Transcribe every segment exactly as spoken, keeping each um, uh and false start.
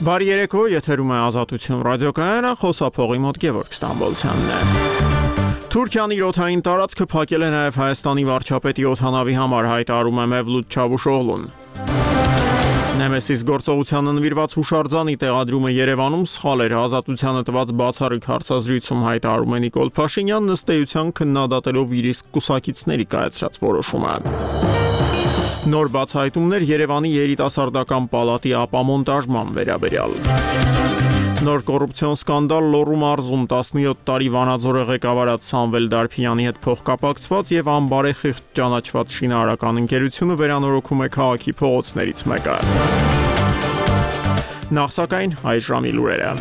Բարի երեկո, եթերում է Ազատություն ռադիոկայանը, խոսափողի մոտ Գևորգ Ստամբոլցյանն է։ Թուրքիան իր օդային տարածքը փակել է նաև Հայաստանի վարչապետի օդանավի համար, հայտարարում է Մևլութ Չավուշօղլուն։ Նեմեսիս գործողությանը նվիրված հուշարձանի տեղադրումը Երևանում սխալ էր, Ազատությանը տված բացառիկ հարցազրույցում հայտարարում է Նիկոլ Փաշինյանն ըստ էության քննադատելով իր իսկ կուսակիցների կայացրած որոշումը։ Նոր բացահայտումներ Երևանի երիտասարդական պալատի ապամոնտաժման վերաբերյալ։ Նոր կոռուպցիոն սկանդալ Լոռու մարզում տասնյոթ տարի Վանաձորը ղեկավարած Սամվել Դարփյանի հետ փոխկապակցված եւ անբարեխիղճ ճանաչված շինարարական ընկերությունը վերանորոգում է քաղաքի փողոցներից մեկը։ Նախ սակայն այս ժամի լուրերը։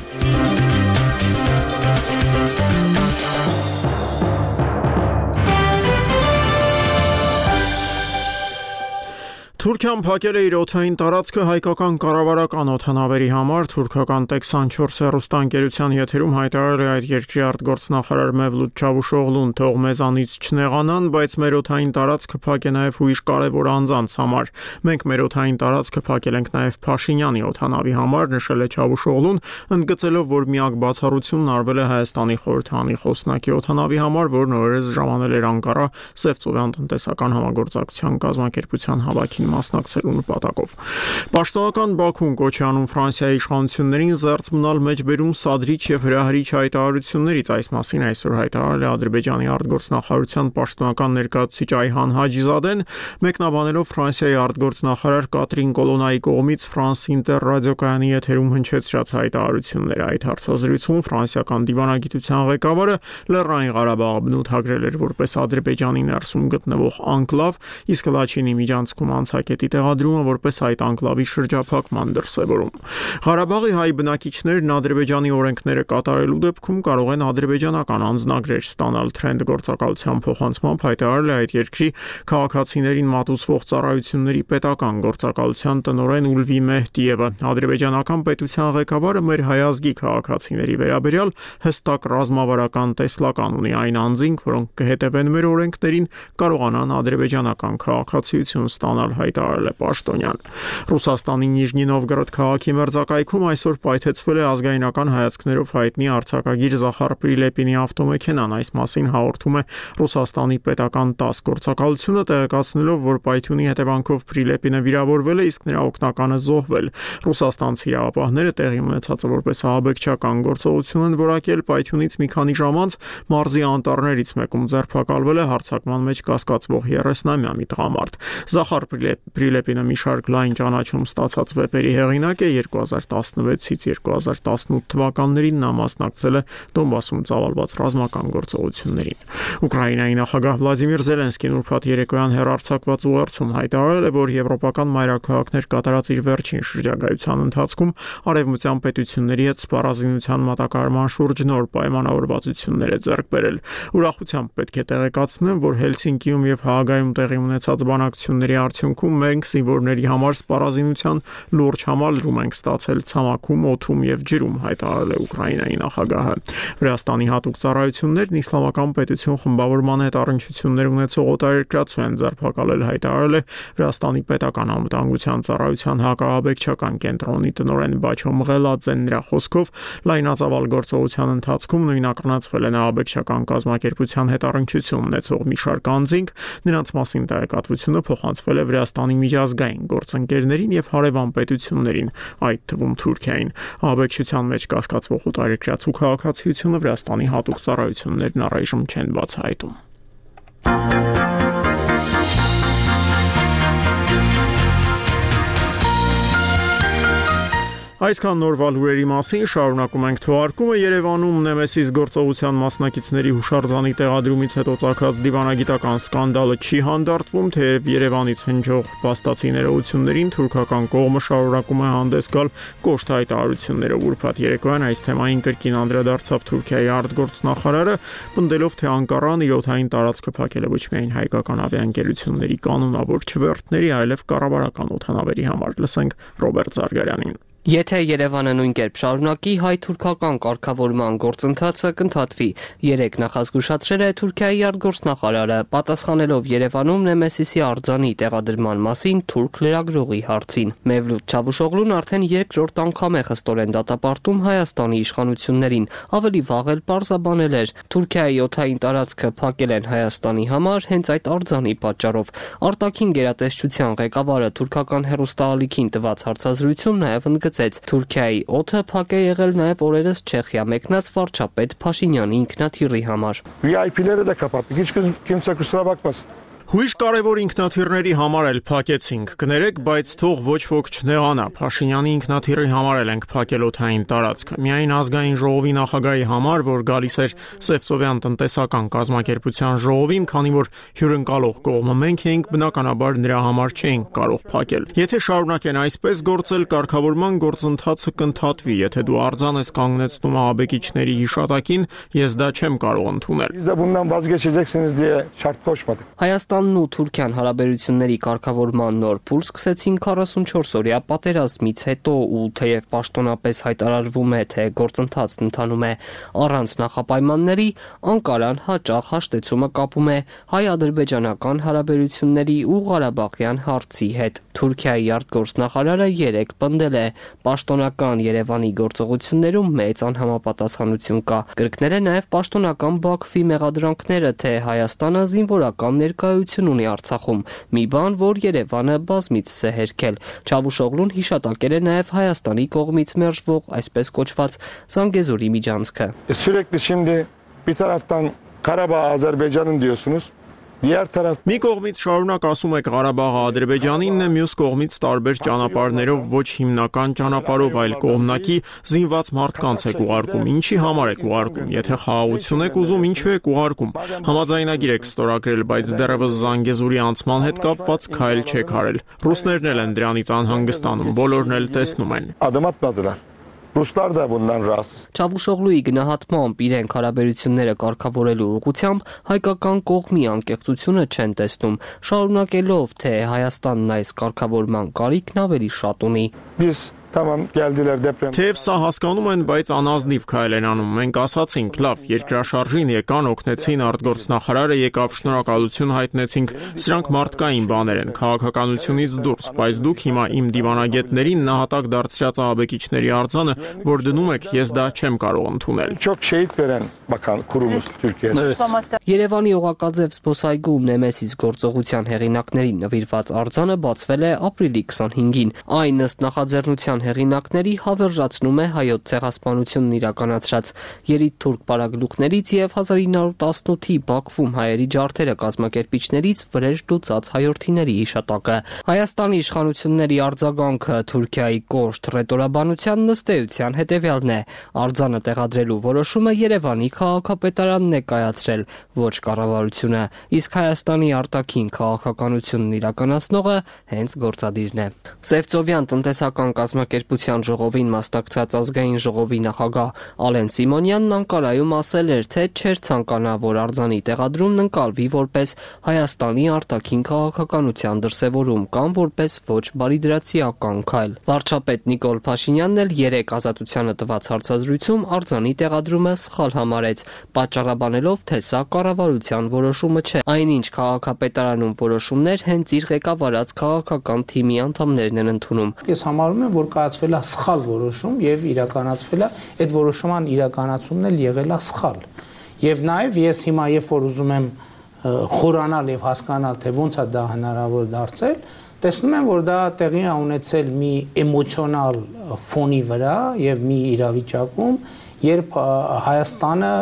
Թուրքիան փակել է իր օդային տարածքը հայկական կառավարական օդանավերի համար, թուրքական Տեք քսանչորս հեռուստաընկերության եթերում հայտարարել է այդ երկրի արտգործնախարար Մևլութ Չավուշօղլուն, թող մեզանից չնեղանան, բայց մեր օդային տարածքը փակ է նաև ուրիշ կարևոր անձանց համար։ Մենք մեր օդային տարածքը փակել ենք նաև Փաշինյանի օդանավի համար, նշել է Չավուշօղլուն, ընդգծելով, որ միակ բացառությունն արվել է Հայաստանի խորհրդանի խոսնակի օդանավի համար, որն օրերս ժամանել էր Անկարա Սևծովյան տնտեսական համագործակցության կազմակերպության հավաքին մասնակցելու նպատակով։ Պաշտոնական Բաքուն կոչ է անում Ֆրանսիայի իշխանություններին զերծ մնալ մեջբերում սադրիչ եւ հրահրիչ հայտարարություններից, այս մասին այսօր հայտարարել է Ադրբեջանի արտգործնախարարության պաշտոնական ներկայացուցիչ Այհան Հաջիզադեն, մեկնաբանելով Ֆրանսիայի արտգործնախարար Կատրին Կոլոնայի կողմից France Inter ռադիոկայանի եթերում հնչեցրած հայտարարությունները։ Այդ հարցազրույցում ֆրանսիական դիվանագիտության ղեկավարը Լեռնային Ղարաբաղը բնութագրել էր որպես Ադրբեջանի ներսում գտնվող անկլավ, իսկ Լաչինի միջանցքում անցակետի տեղադրումը որպես այդ անկլավի շրջափակման դրսևորում։ Ղարաբաղի հայ բնակիչներն Ադրբեջանի օրենքները կատարելու դեպքում կարող են ադրբեջանական անձնագրեր ստանալ, Թրենդ գործակալության փոխանցմամբ հայտարարել է այդ երկրի քաղաքացիներին մատուցվող ծառայությունների պետական գործակալության տնօրեն Ուլվի Մեհդիևը։ Ադրբեջանական պետության ղեկավարը մեր հայազգի քաղաքացիների վերաբերյալ հստակ ռազմավարական տեսլական ունի, այն անձինք, որոնք կհետևեն մեր օրենքներին, կարողանան ադրբեջանական քաղաքացիություն ստանալ, հայտարարել է պաշտոնյան։ Ռուսաստանի Նիժնի Նովգորոդ քաղաքի մերձակայքում այսօր պայթեցվել է ազգայնական հայացքներով հայտնի արձակագիր Զախար Պրիլեպինի ավտոմեքենան, այս մասին հաղորդում է Ռուսաստանի պետական տաս գործակալությունը, տեղեկացնելով, որ պայթյունի հետևանքով Պրիլեպինը վիրավորվել է, իսկ նրա օգնականը զոհվել։ Ռուսաստանցի իրավապահները տեղի ունեցածը որպես ահաբեկչական գործողություն են որակել, պայթյունից մի քանի ժամ անց մարզի անտառներից մեկում ձերբակալվել է հարձակման մեջ կասկածվող երեսնամյա մի տղամարդ։ Զախար Պրիլեպինը մի շարք լայն ճանաչում ստացած վեպերի հեղինակ է, երկու հազար տասնվեցից երկու հազար տասնութ թվականներին նա մասնակցել է Դոնբասում ծավալված ռազմական գործողություններին։ Ուկրաինայի նախագահ Վլադիմիր Զելենսկին ուրբաթ երեկոյան հեռարձակված ուղերձում հայտարարել է, որ եվրոպական մայրաքաղաքներ կատարած իր վերջին շրջագայության ընթացքում արևմտյան պետությունների հետ սպառազինության մատակարարման շուրջ նոր պայմանավորվածություններ է ձեռք բերել։ Ուրախությամբ պետք է տեղեկացնեմ, որ Հելսինկիում եւ Հաագայում տեղի ունեցած բանակցությունների արդյունքում մենք զինվորների համար սպառազինության լուրջ համալրում ենք ստացել ցամաքում, օդում եւ ջրում, հայտարարել է Ուկրաինայի նախագահը։ Վրաստանի հատուկ ծառայություններն իսլամական պետություն խմբավորման հետ առնչություններ ունեցող օտարերկրացու են ձերբակալել, հայտարարել է Վրաստանի պետական անվտանգության ծառայության հակահաբեկչական կենտրոնի տնօրեն Բաչո Մղելաձեն։ Նրա խոսքով լայնածավալ գործողության ընթացքում նույնականացվել են ահաբեկչական կազմակերպության հետ առնչություն ունեցող մի շարք անձինք, նրանց մասին տեղեկատվությունը փոխանցվել է Վրաստանի միջազգային գործընկերներին եւ հարևան պետություններին, այդ թվում Թուրքիային։ Ահաբեկչության մեջ կասկածվող օտարերկրացու քաղաքացիությունը Վրաստանի հատուկ ծառայություններն առայժմ չեն բացահայտում։ Այսքան նորվա լուրերի մասին, շարունակում ենք թողարկումը։ Երևանում Նեմեսիս գործողության մասնակիցների հուշարձանի տեղադրումից հետո ծագած դիվանագիտական սկանդալը չի հանդարտվում, թեև Երևանից հնչող փաստացի ներողություններին թուրքական կողմը շարունակում է հանդես գալ կոշտ հայտարարություններով։ Ուրբաթ երեկոյան այս թեմային կրկին անդրադարձավ Թուրքիայի արտգործնախարարը, պնդելով, թե Անկարան իր օդային տարածքը փակել է ոչ միայն հայկական ավիաընկերությունների կանոնավոր չվերթների, այլև կառավարական օդանավերի համար։ Լսենք Ռոբերտ Զարգարյանին։ Եթե Երևանը նույն կերպ շարունակի, հայ-թուրքական կարգավորման գործընթացը կընդհատվի, երեկ նախազգուշացրել է Թուրքիայի արտգործնախարարը, պատասխանելով Երևանում Նեմեսիսի արձանի տեղադրման մասին թուրք լրագրողի հարցին։ Մևլութ Չավուշօղլուն արդեն երկրորդ անգամ է խստորեն դատապարտում Հայաստանի իշխանություններին, ավելի վաղ էլ պարզաբանել էր, Թուրքիայի օդային տարածքը փակել են Հայաստանի համար հենց այդ արձանի պատճառով։ Արտաքին գերատեսչության ղեկավարը թուրքական հեռուստաալիքին տված հարցազրույցում նաև ընդգծեց, Թուրքիայի օդը փակ է եղել նաև օրերս Չեխիա մեկնած վարչապետ Փաշինյանի ինքնաթիռի համար։ V I P-ները դա կապատի, քիչ քիչ կսրաբակված։ Հույժ կարևոր ինքնաթիռների համար էլ փակեցինք, կներեք, բայց թող ոչ ոք չնեղանա, Փաշինյանի ինքնաթիռի համար էլ ենք փակել օդային տարածքը, միայն ազգային ժողովի նախագահի համար, որ գալիս էր Սևծովյան տնտեսական կազմակերպության ժողովին, քանի որ հյուրընկալող կողմը մենք էինք, բնականաբար նրա համար չէինք կարող փակել։ Եթե շարունակեն այսպես գործել, կարգավորման գործընթացը կընդհատվի, եթե դու արձան ես կանգնեցնում ահաբեկիչների հիշատակին, ես դա չեմ կարող ընդունել։ Հայաստանն ու Թուրքիան հարաբերությունների կարգավորման նոր փուլ սկսեցին քառասունչորս-օրյա պատերազմից հետո ու թեև պաշտոնապես հայտարարվում է, թե գործընթացն ընթանում է առանց նախապայմանների, Անկարան հաճախ հաշտեցումը կապում է հայ-ադրբեջանական հարաբերությունների ու Ղարաբաղյան հարցի հետ։ Թուրքիայի արտգործնախարարը երեկ պնդել է, պաշտոնական Երևանի գործողություններում մեծ անհամապատասխանություն կա։ Կրկնել է նաև պաշտոնական Բաքվի մեղադրանքները, թե Հայաստանը զինվորական ներկայություն ունի Արցախում, մի բան, որ Երևանը բազմիցս է հերքել։ Չավուշօղլուն հիշատակել է նաև Հայաստանի կողմից մերժվող այսպես կոչված Զանգեզուրի միջանցքը։ Sürekli şimdi bir taraftan Karabağ Azerbaycan'ın diyorsunuz. Մի կողմից շարունակ ասում եք Ղարաբաղը Ադրբեջանինն է, մյուս կողմից տարբեր ճանապարհներով, ոչ հիմնական ճանապարհով, այլ կողմնակի զինված մարդկանց եք ուղարկում։ Ինչի համար եք ուղարկում։ Եթե խաղաղություն եք ուզում, ինչու եք ուղարկում։ Համաձայնագիր եք ստորագրել, բայց դեռևս Զանգեզուրի անցման հետ կապված քայլ չեք արել։ Ռուսներն էլ են դրանից անհանգստանում, բոլորն էլ տեսնում են։ Ruslar da bundan rahatsız. Չավուշօղլուի գնահատմամբ իրենք հարաբերությունները կարգավորելու ուղղությամբ հայկական կողմի անկեղծությունը չեն տեսնում, շարունակելով, թե Հայաստանն այս կարգավորման կարիքն ավելի շատ ունի։ Biz Tamam geldiler deprem. Թեև սա հասկանում են, բայց անազնիվ քայլ են անում։ Մենք ասացինք, լավ, երկրաշարժին եկան, օգնեցին, արտգործնախարարը եկավ, շնորհակալություն հայտնեցինք, սրանք մարդկային բաներ են, քաղաքականությունից դուրս, բայց դուք հիմա իմ դիվանագետներին նահատակ դարձրած ահաբեկիչների արձանը, որ դնում եք, ես դա չեմ կարող ընդունել։ Çok şehit veren bakan kurumuz Türkiye'de. Երևանի Օղակաձև զբոսայգում Նեմեսիս գործողության հեղինակներին նվիրված արձանը բացվել է ապրիլի քսանհինգին։ Այն ըստ նախաձեռնության հեղինակների հավերժացնում է հայոց ցեղասպանությունն իրականացրած երիտ թուրք պարագլուխներից եւ հազար ինը հարյուր տասնութի Բաքվում հայերի ջարդերը կազմակերպիչներից վրեժ դուցած հայորդիների հիշատակը։ Հայաստանի իշխանությունների արձագանքը Թուրքիայի կոշտ ռետորաբանության ըստեյության հետևյալն է։ Արձանը տեղադրելու որոշումը Երևանի քաղաքապետարանն է կայացրել, ոչ կառավարությունը, իսկ Հայաստանի արտաքին քաղաքականությունն իրականացնողը հենց գործադիրն է։ Սևծովյան տնտեսական կազմակերպության ժողովին մասնակցած ազգային ժողովի նախագահ Ալեն Սիմոնյանն Անկարայում ասել էր, թե չէր ցանկանա, որ արձանի տեղադրումն ընկալվի որպես Հայաստանի արտաքին քաղաքականության դրսևորում կամ որպես ոչ բարիդրացիական քայլ։ Վարչապետ Նիկոլ Փաշինյանն էլ երեկ Ազատությանը տված հարցազրույցում արձանի տեղադրումը սխալ համարեց, պատճառաբանելով, թե սա կառավարության որոշումը չէ, այնինչ քաղաքապետարանում որոշումներ հենց իր ղեկավարած քաղաքական թիմի անդամներն են ընդունում։ Ես համարում եմ, որ կայացվել է սխալ որոշում եւ իրականացվել է այդ որոշման իրականացումն էլ եղել է սխալ։ Եվ նաեւ ես հիմա երբ որ ուզում եմ խորանալ եւ հասկանալ, թե ոնց է դա հնարավոր դարձել, տեսնում եմ, որ դա տեղի է ունեցել մի էմոցիոնալ ֆոնի վրա եւ մի իրավիճակում, երբ Հայաստանը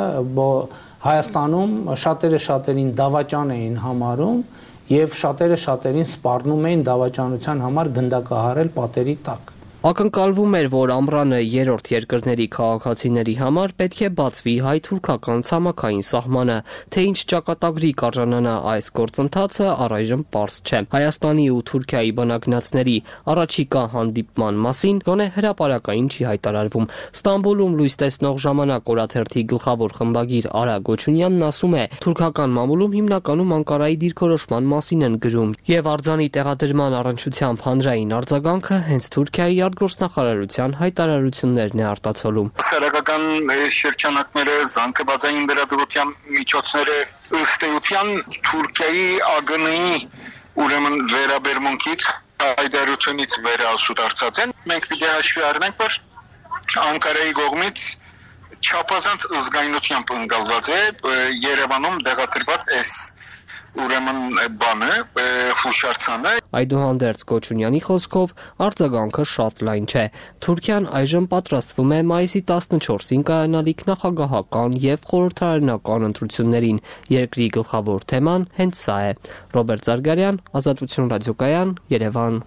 Հայաստանում շատերը շատերին դավաճան էին համարում եւ շատերը շատերին սպառնում էին դավաճանության համար գնդակահարել պատերի տակ։ Ակնկալվում էր, որ ամռանը երրորդ երկրների քաղաքացիների համար պետք է բացվի հայ-թուրքական ցամաքային սահմանը, թե ինչ ճակատագրի կարժանանա այս գործընթացը առայժմ պարզ չէ։ Հայաստանի ու Թուրքիայի բանակնացների առաջիկա հանդիպման մասին գոնե հրապարակային չի հայտարարվում։ Ստամբուլում լույս տեսնող ժամանակ օրաթերթի գլխավոր խմբագիր Արա Գոչունյանն ասում է, թուրքական մամուլում հիմնականում Անկարայի դիրքորոշման մասին են գրում, եւ արձանի տեղադրման առնչությամբ հանրային արձագանքը հենց Թուրքիայի արտգործնախարարության հայտարարություններն է արտացոլում։ Սարակական շրջանակները, զանգվածային վերաբերության միջոցները ըստ էության Թուրքիայի ԱԳՆ-ի ուրեմն վերաբերմունքից հայտարարությունից վերահասուդարձած են։ Մենք պիտի հաշվի առնենք, որ Անկարայի կողմից չափազանց զգայունությամբ ընկալված է Երևանում դեղադրված այս ուրեմն բանը, հուշարձանը։ Այդուհանդերձ Կոչունյանի խոսքով արձագանքը շատ լայն չէ։ Թուրքիան այժմ պատրաստվում է մայիսի տասնչորսին կայանալիք նախագահական եւ խորհրդարանական ընտրություններին։ Երկրի գլխավոր թեման հենց սա է։ Ռոբերտ Զարգարյան, Ազատություն ռադիոկայան, Երևան։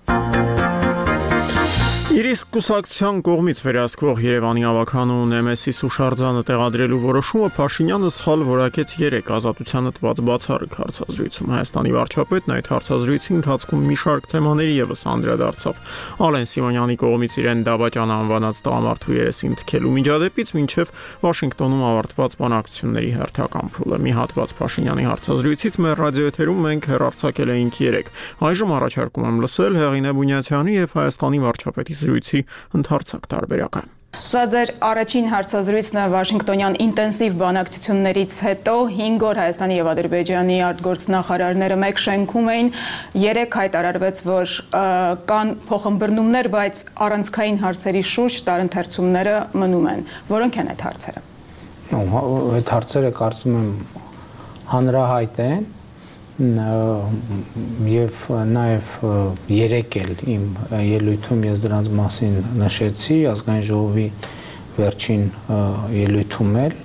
Իր իսկ կուսակցության կողմից վերահսկվող Երևանի ավագանու Նեմեսիս հուշարձանը տեղադրելու որոշումը Փաշինյանը սխալ որակեց երեք Ազատությանը տված բացառիկ հարցազրույցում։ Հայաստանի վարչապետն այդ հարցազրույցի ընթացքում մի շարք թեմաների ևս անդրադարձավ։ Ալեն Սիմոնյանի կողմից իրեն դավաճան անվանած տղամարդու երեսին թքելու միջադեպից մինչև Վաշինգտոնում ավարտված բանակցությունների հերթական փուլը։ Մի հատված Փաշինյանի հարցազրույցից մեր ռադիոեթերում մենք հեռարձակել էինք երեկ։ Այժմ առաջարկում եմ լսել Հեղինե Բունյաթյանի եւ Հայաստանի վարչապետի զրույցի ընդհանրացակ տարբերակը։ Սա ձեր առաջին հարցազրույցն է Վաշինգտոնյան ինտենսիվ բանակցություններից հետո հինգ օր Հայաստանի եւ Ադրբեջանի արտգործնախարարները մեկ շենքում էին, երեք հայտարարվեց, որ կան փոխըմբռնումներ, բայց առանցքային հարցերի շուրջ տարընթերցումները մնում են։ Որոնք են այդ հարցերը։ Այդ հարցերը կարծում եմ հանրահայտ են եւ նաեւ երեք էլ իմ ելույթում ես դրանց մասին նշեցի, ազգային ժողովի վերջին ելույթում էլ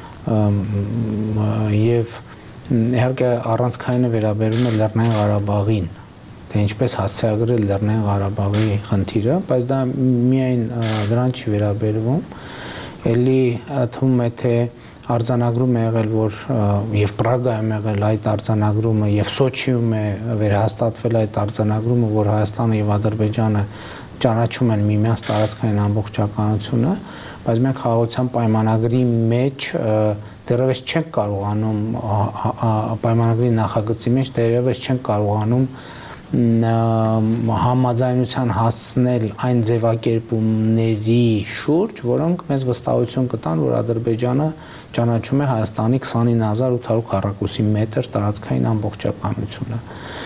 եւ իհարկե առանցքայինը վերաբերում է Լեռնային Ղարաբաղին, թե ինչպես հասցեագրել Լեռնային Ղարաբաղի խնդիրը, բայց դա միայն դրան չի վերաբերվում, ելի թվում է թե արձանագրում է եղել, որ եւ Պրագայում եղել այդ արձանագրումը եւ Սոչիում է վերահաստատվել այդ արձանագրումը, որ Հայաստանը եւ Ադրբեջանը ճանաչում են միմյանց տարածքային ամբողջականությունը, բայց մենք խաղաղության պայմանագրի մեջ դեռևս չենք կարողանում պայմանագրի նախագծի մեջ դեռևս չենք կարողանում համաձայնության հասնել այն ձևակերպումների շուրջ, որոնք մեզ վստահություն կտան, որ Ադրբեջանը ճանաչում է Հայաստանի քսանինը հազար ութ հարյուր քառակուսի մետր տարածքային ամբողջականությունը։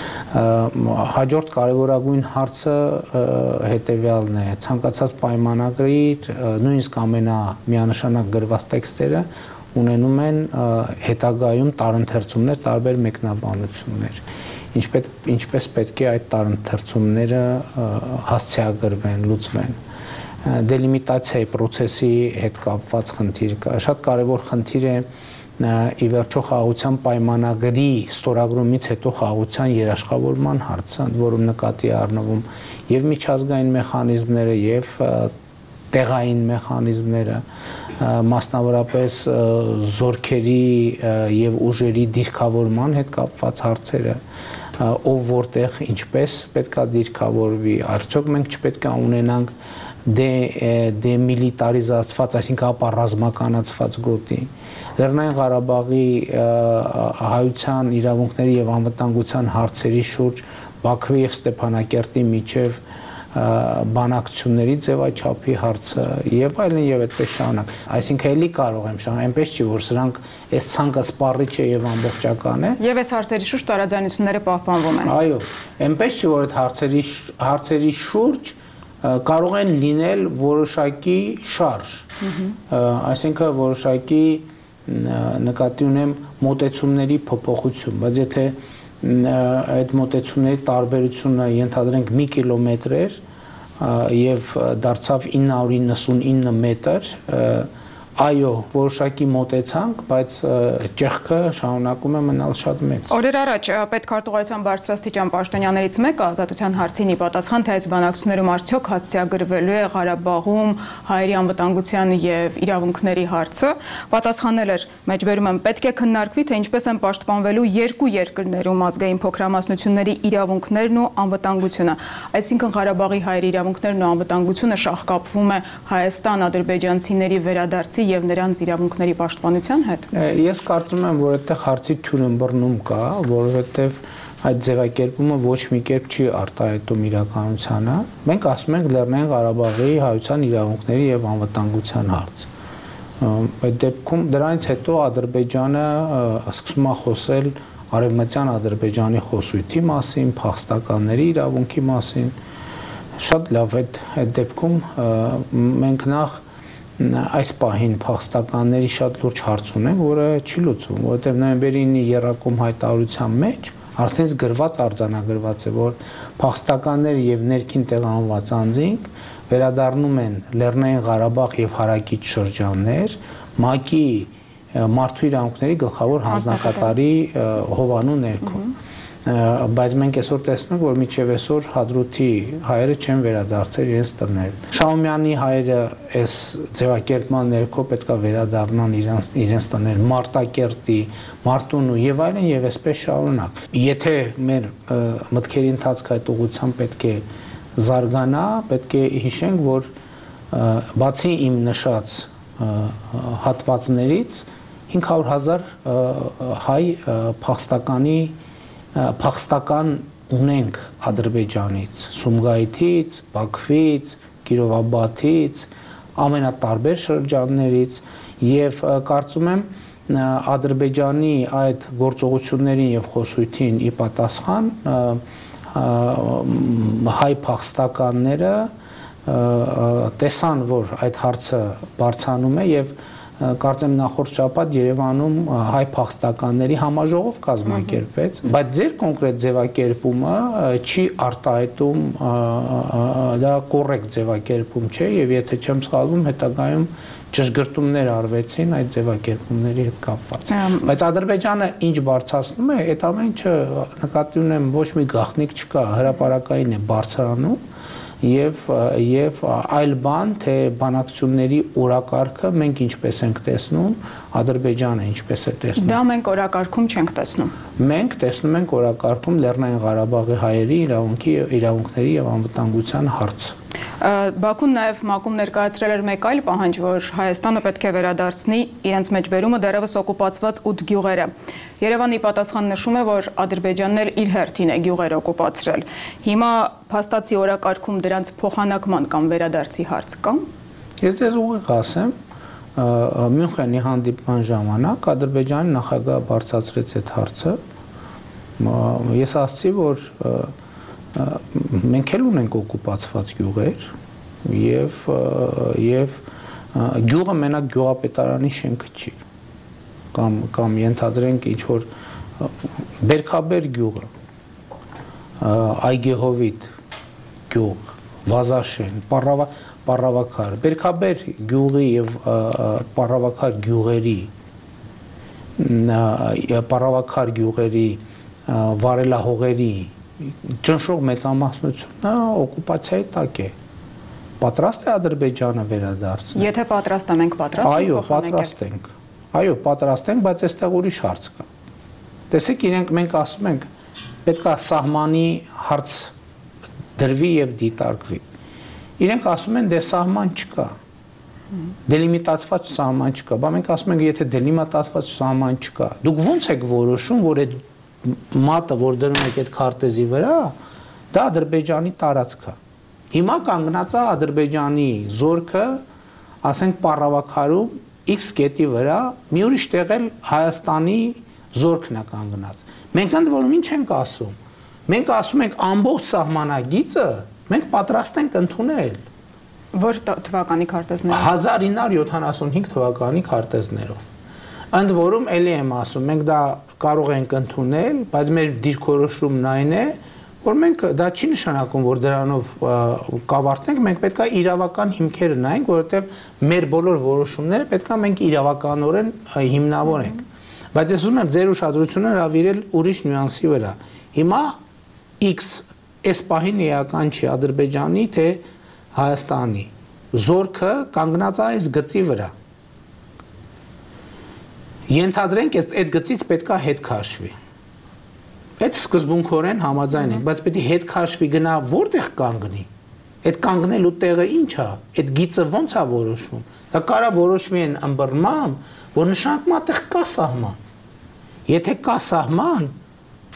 Հաջորդ կարևորագույն հարցը հետևյալն է, ցանկացած պայմանագրի նույնիսկ ամենամիանշանակ գրված տեքստերը ունենում են հետագայում տարընթերցումներ, տարբեր մեկնաբանություններ։ Ինչպես ինչպես պետք է այդ տարընթերցումները հասցեագրվեն, լուծվեն։ Դելիմիտացիայի process-ի հետ կապված խնդիր կա։ Շատ կարևոր խնդիր է ի վերջո խաղաղության պայմանագրի ստորագրումից հետո խաղաղության երաշխավորման հարցը, որում նկատի առնվում եւ միջազգային մեխանիզմները եւ տեղային մեխանիզմները, մասնավորապես զորքերի եւ ուժերի դիրքավորման հետ կապված հարցերը, ով որտեղ ինչպես պետքա դիրքավորվի, արդյոք մենք չպետք է ունենանք դեմիլիտարիզացված, այսինքն ապառազմականացված գոտի։ Լեռնային Ղարաբաղի հայության իրավունքների եւ անվտանգության հարցերի շուրջ Բաքվի եւ Ստեփանակերտի միջև բանակցությունների ձևաչափի հարցը եւ այլն եւ այդպես շարունակ։ Այսինքն էլի կարող եմ շարունակել, այնպես չի որ սրանք այս ցանկը սպառիչ է եւ ամբողջական է։ Եվ այս հարցերի շուրջ տարաձայնությունները պահպանվում են։ Այո, այնպես չի որ այդ հարցերի հարցերի շուրջ կարող են լինել որոշակի շարժ։ Այսինքն որոշակի նկատի ունեմ մոտեցումների փոփոխություն, բայց եթե այդ մոտեցումների տարբերությունը ենթադրենք մի կիլոմետր էր եւ դարձավ ինը հարյուր իննսունինը մետր, այո, որոշակի մոտեցանք, բայց ճեղքը շարունակում է մնալ շատ մեծ։ Օրեր առաջ պետքարտուղարության բարձրաստիճան պաշտոնյաներից մեկը ազատության հարցին ի պատասխան թե այս բանակցություններում արդյոք հասցեագրվելու է Ղարաբաղում հայերի անվտանգության եւ իրավունքների հարցը, պատասխանել էր, մեջբերում եմ, պետք է քննարկվի, թե ինչպես են պաշտպանվելու երկու երկրներում ազգային փոքրամասնությունների իրավունքներն ու անվտանգությունը։ Այսինքն Ղարաբաղի հայերի իրավունքներն ու անվտանգությունը շահկապվում է հայաստան-ադրբեջանցիների վերադարձի եւ նրանց իրավունքների պաշտպանության հետ։ Ես կարծում եմ, որ այդտեղ հարցի թյուրըմբռնում կա, որովհետեւ այդ ձևակերպումը ոչ մի կերպ չի արտահայտում իրականությանը։ Մենք ասում ենք Լեռնային Ղարաբաղի հայության իրավունքների եւ անվտանգության հարց։ Այդ դեպքում դրանից հետո Ադրբեջանը սկսում է խոսել Արևմտյան Ադրբեջանի խոսույթի մասին, փախստականների իրավունքի մասին։ Շատ լավ, այդ այդ դեպքում մենք նախ այս պահին փախստականների շատ լուրջ հարց ունենք, որը չի լուծվում, որովհետեւ նոյեմբերի ինը երակոմ հայտարարության մեջ արդեն գրված արձանագրված է, որ փախստականները եւ ներքին տեղահանված անձինք վերադառնում են Լեռնային Ղարաբաղ եւ հարակից շրջաններ ՄԱԿ-ի մարդու իրավունքների գլխավոր հանձնակատարի հովանու ներքո։ Բայց մենք այսօր տեսնում ենք, որ մինչև այսօր Հադրութի հայերը չեն վերադարձել իրենց տներ։ Շահումյանի հայերը այս ձևակերպման ներքո պետքա վերադառնան իրենց իրենց տներ, Մարտակերտի, Մարտունու եւ այլն եւ այսպես շարունակ։ Եթե մեր մտքերի ընթացքը այդ ուղղությամբ պետք է զարգանա, պետք է հիշենք, որ բացի իմ նշած հատվածներից հինգ հարյուր հազար հայ փախստականի փախստական ունենք Ադրբեջանից, Սումգայիթից, Բաքվից, Կիրովաբադից, ամենատարբեր շրջաններից եւ կարծում եմ Ադրբեջանի այդ գործողություններին եւ խոսույթին ի պատասխան հայ փախստականները տեսան, որ այդ հարցը բարձրանում է եւ կարծեմ նախորդ շաբաթ Երևանում հայ փախստականների համաժողով կազմակերպվեց, բայց ձեր կոնկրետ ձևակերպումը չի արտահայտում, դա կոռեկտ ձևակերպում չէ եւ եթե չեմ սխալվում, հետագայում ճշգրտումներ արվեցին այդ ձևակերպումների հետ կապված։ Բայց Ադրբեջանը ինչ բարձրացնում է, այդ ամենը նկատի ունեմ ոչ մի գաղտնիք չկա, հրապարակային է բարձրանում եւ եւ այլ բան թե բանակցությունների օրակարգը մենք ինչպես ենք տեսնում, Ադրբեջանը ինչպես է տեսնում։ Դա մենք օրակարգում չենք տեսնում։ Մենք տեսնում ենք օրակարգում Լեռնային Ղարաբաղի հայերի իրավունքի իրավունքների եւ անվտանգության հարց։ Բաքուն նաև ՄԱԿ-ում ներկայացրել էր մեկ այլ պահանջ, որ Հայաստանը պետք է վերադարձնի իրենց մեջբերումը դեռևս օկուպացված ութ գյուղերը։ Երևանի պատասխան նշում է, որ Ադրբեջանն էլ իր հերթին է գյուղեր օկուպացրել։ Հիմա փաստացի օրակարգում դրանց փոխանակման կամ վերադարձի հարց կա։ Ես ձեզ ուղիղ ասեմ, Մյունխենի հանդիպման ժամանակ Ադրբեջանի նախագահը բարձրացրեց այդ հարցը։ Ես ասացի, որ մենք էլ ունենք օկուպացված գյուղեր եւ եւ գյուղը մենակ գյուղապետարանի շենքը չի կամ կամ ենթադրենք ինչ որ Բերքաբեր գյուղը, Այգեհովիտ գյուղ, Վազաշեն, Պառավա Պառավակար, Բերքաբեր գյուղի եւ Պառավակար գյուղերի Պառավակար գյուղերի վարելահողերի ճնշող մեծամասնությունը օկուպացիայի տակ է։ Պատրաստ է Ադրբեջանը վերադարձնել։ Եթե պատրաստ է, մենք պատրաստ ենք։ Այո, պատրաստ ենք։ Այո, պատրաստ ենք, բայց այստեղ ուրիշ հարց կա։ Տեսեք, իրենք մենք ասում ենք, պետք է սահմանի հարց դրվի եւ դիտարկվի։ Իրենք ասում են, դե սահման չկա։ Դելիմիտացված սահման չկա։ Բա մենք ասում ենք, եթե դելիմիտացված սահման չկա, դուք ո՞նց եք որոշում, որ այդ մատը, որ դնում եք այդ քարտեզի վրա, դա Ադրբեջանի տարածք է։ Հիմա կանգնած է Ադրբեջանի զորքը, ասենք Պառավակարում X կետի վրա, մի ուրիշ տեղ էլ Հայաստանի զորքն է կանգնած։ Մենք ընդ որում ինչ ենք ասում։ Մենք ասում ենք ամբողջ սահմանագիծը մենք պատրաստ ենք ընդունել։ Որ թվականի քարտեզներով։ հազար ինը հարյուր յոթանասունհինգ թվականի քարտեզներով։ Ընդ որում էլի եմ ասում, մենք դա կարող ենք ընդունել, բայց մեր դիրքորոշումն այն է, որ մենք դա չի նշանակում, որ դրանով կավարտենք, մենք պետք է իրավական հիմքերը նայենք, որովհետև մեր բոլոր որոշումները պետք է մենք իրավականորեն հիմնավորենք։ Բայց ես ուզում եմ ձեր ուշադրությունը հրավիրել ուրիշ նյուանսի վրա։ Հիմա X այս պահին էական չի Ադրբեջանի թե Հայաստանի զորքը կանգնած է այս գծի վրա։ Ենթադրենք այդ գծից պետք է հետ քաշվի։ Այդ սկզբունքորեն համաձայն ենք, բայց պետք է հետ քաշվի գնա որտեղ կանգնի։ Այդ կանգնելու տեղը ինչ է։ Այդ գիծը ո՞նց է որոշվում։ Դա կարա որոշվի այն ըմբռնմամբ, որ նշանակում է այդտեղ կա սահման։ Եթե կա սահման,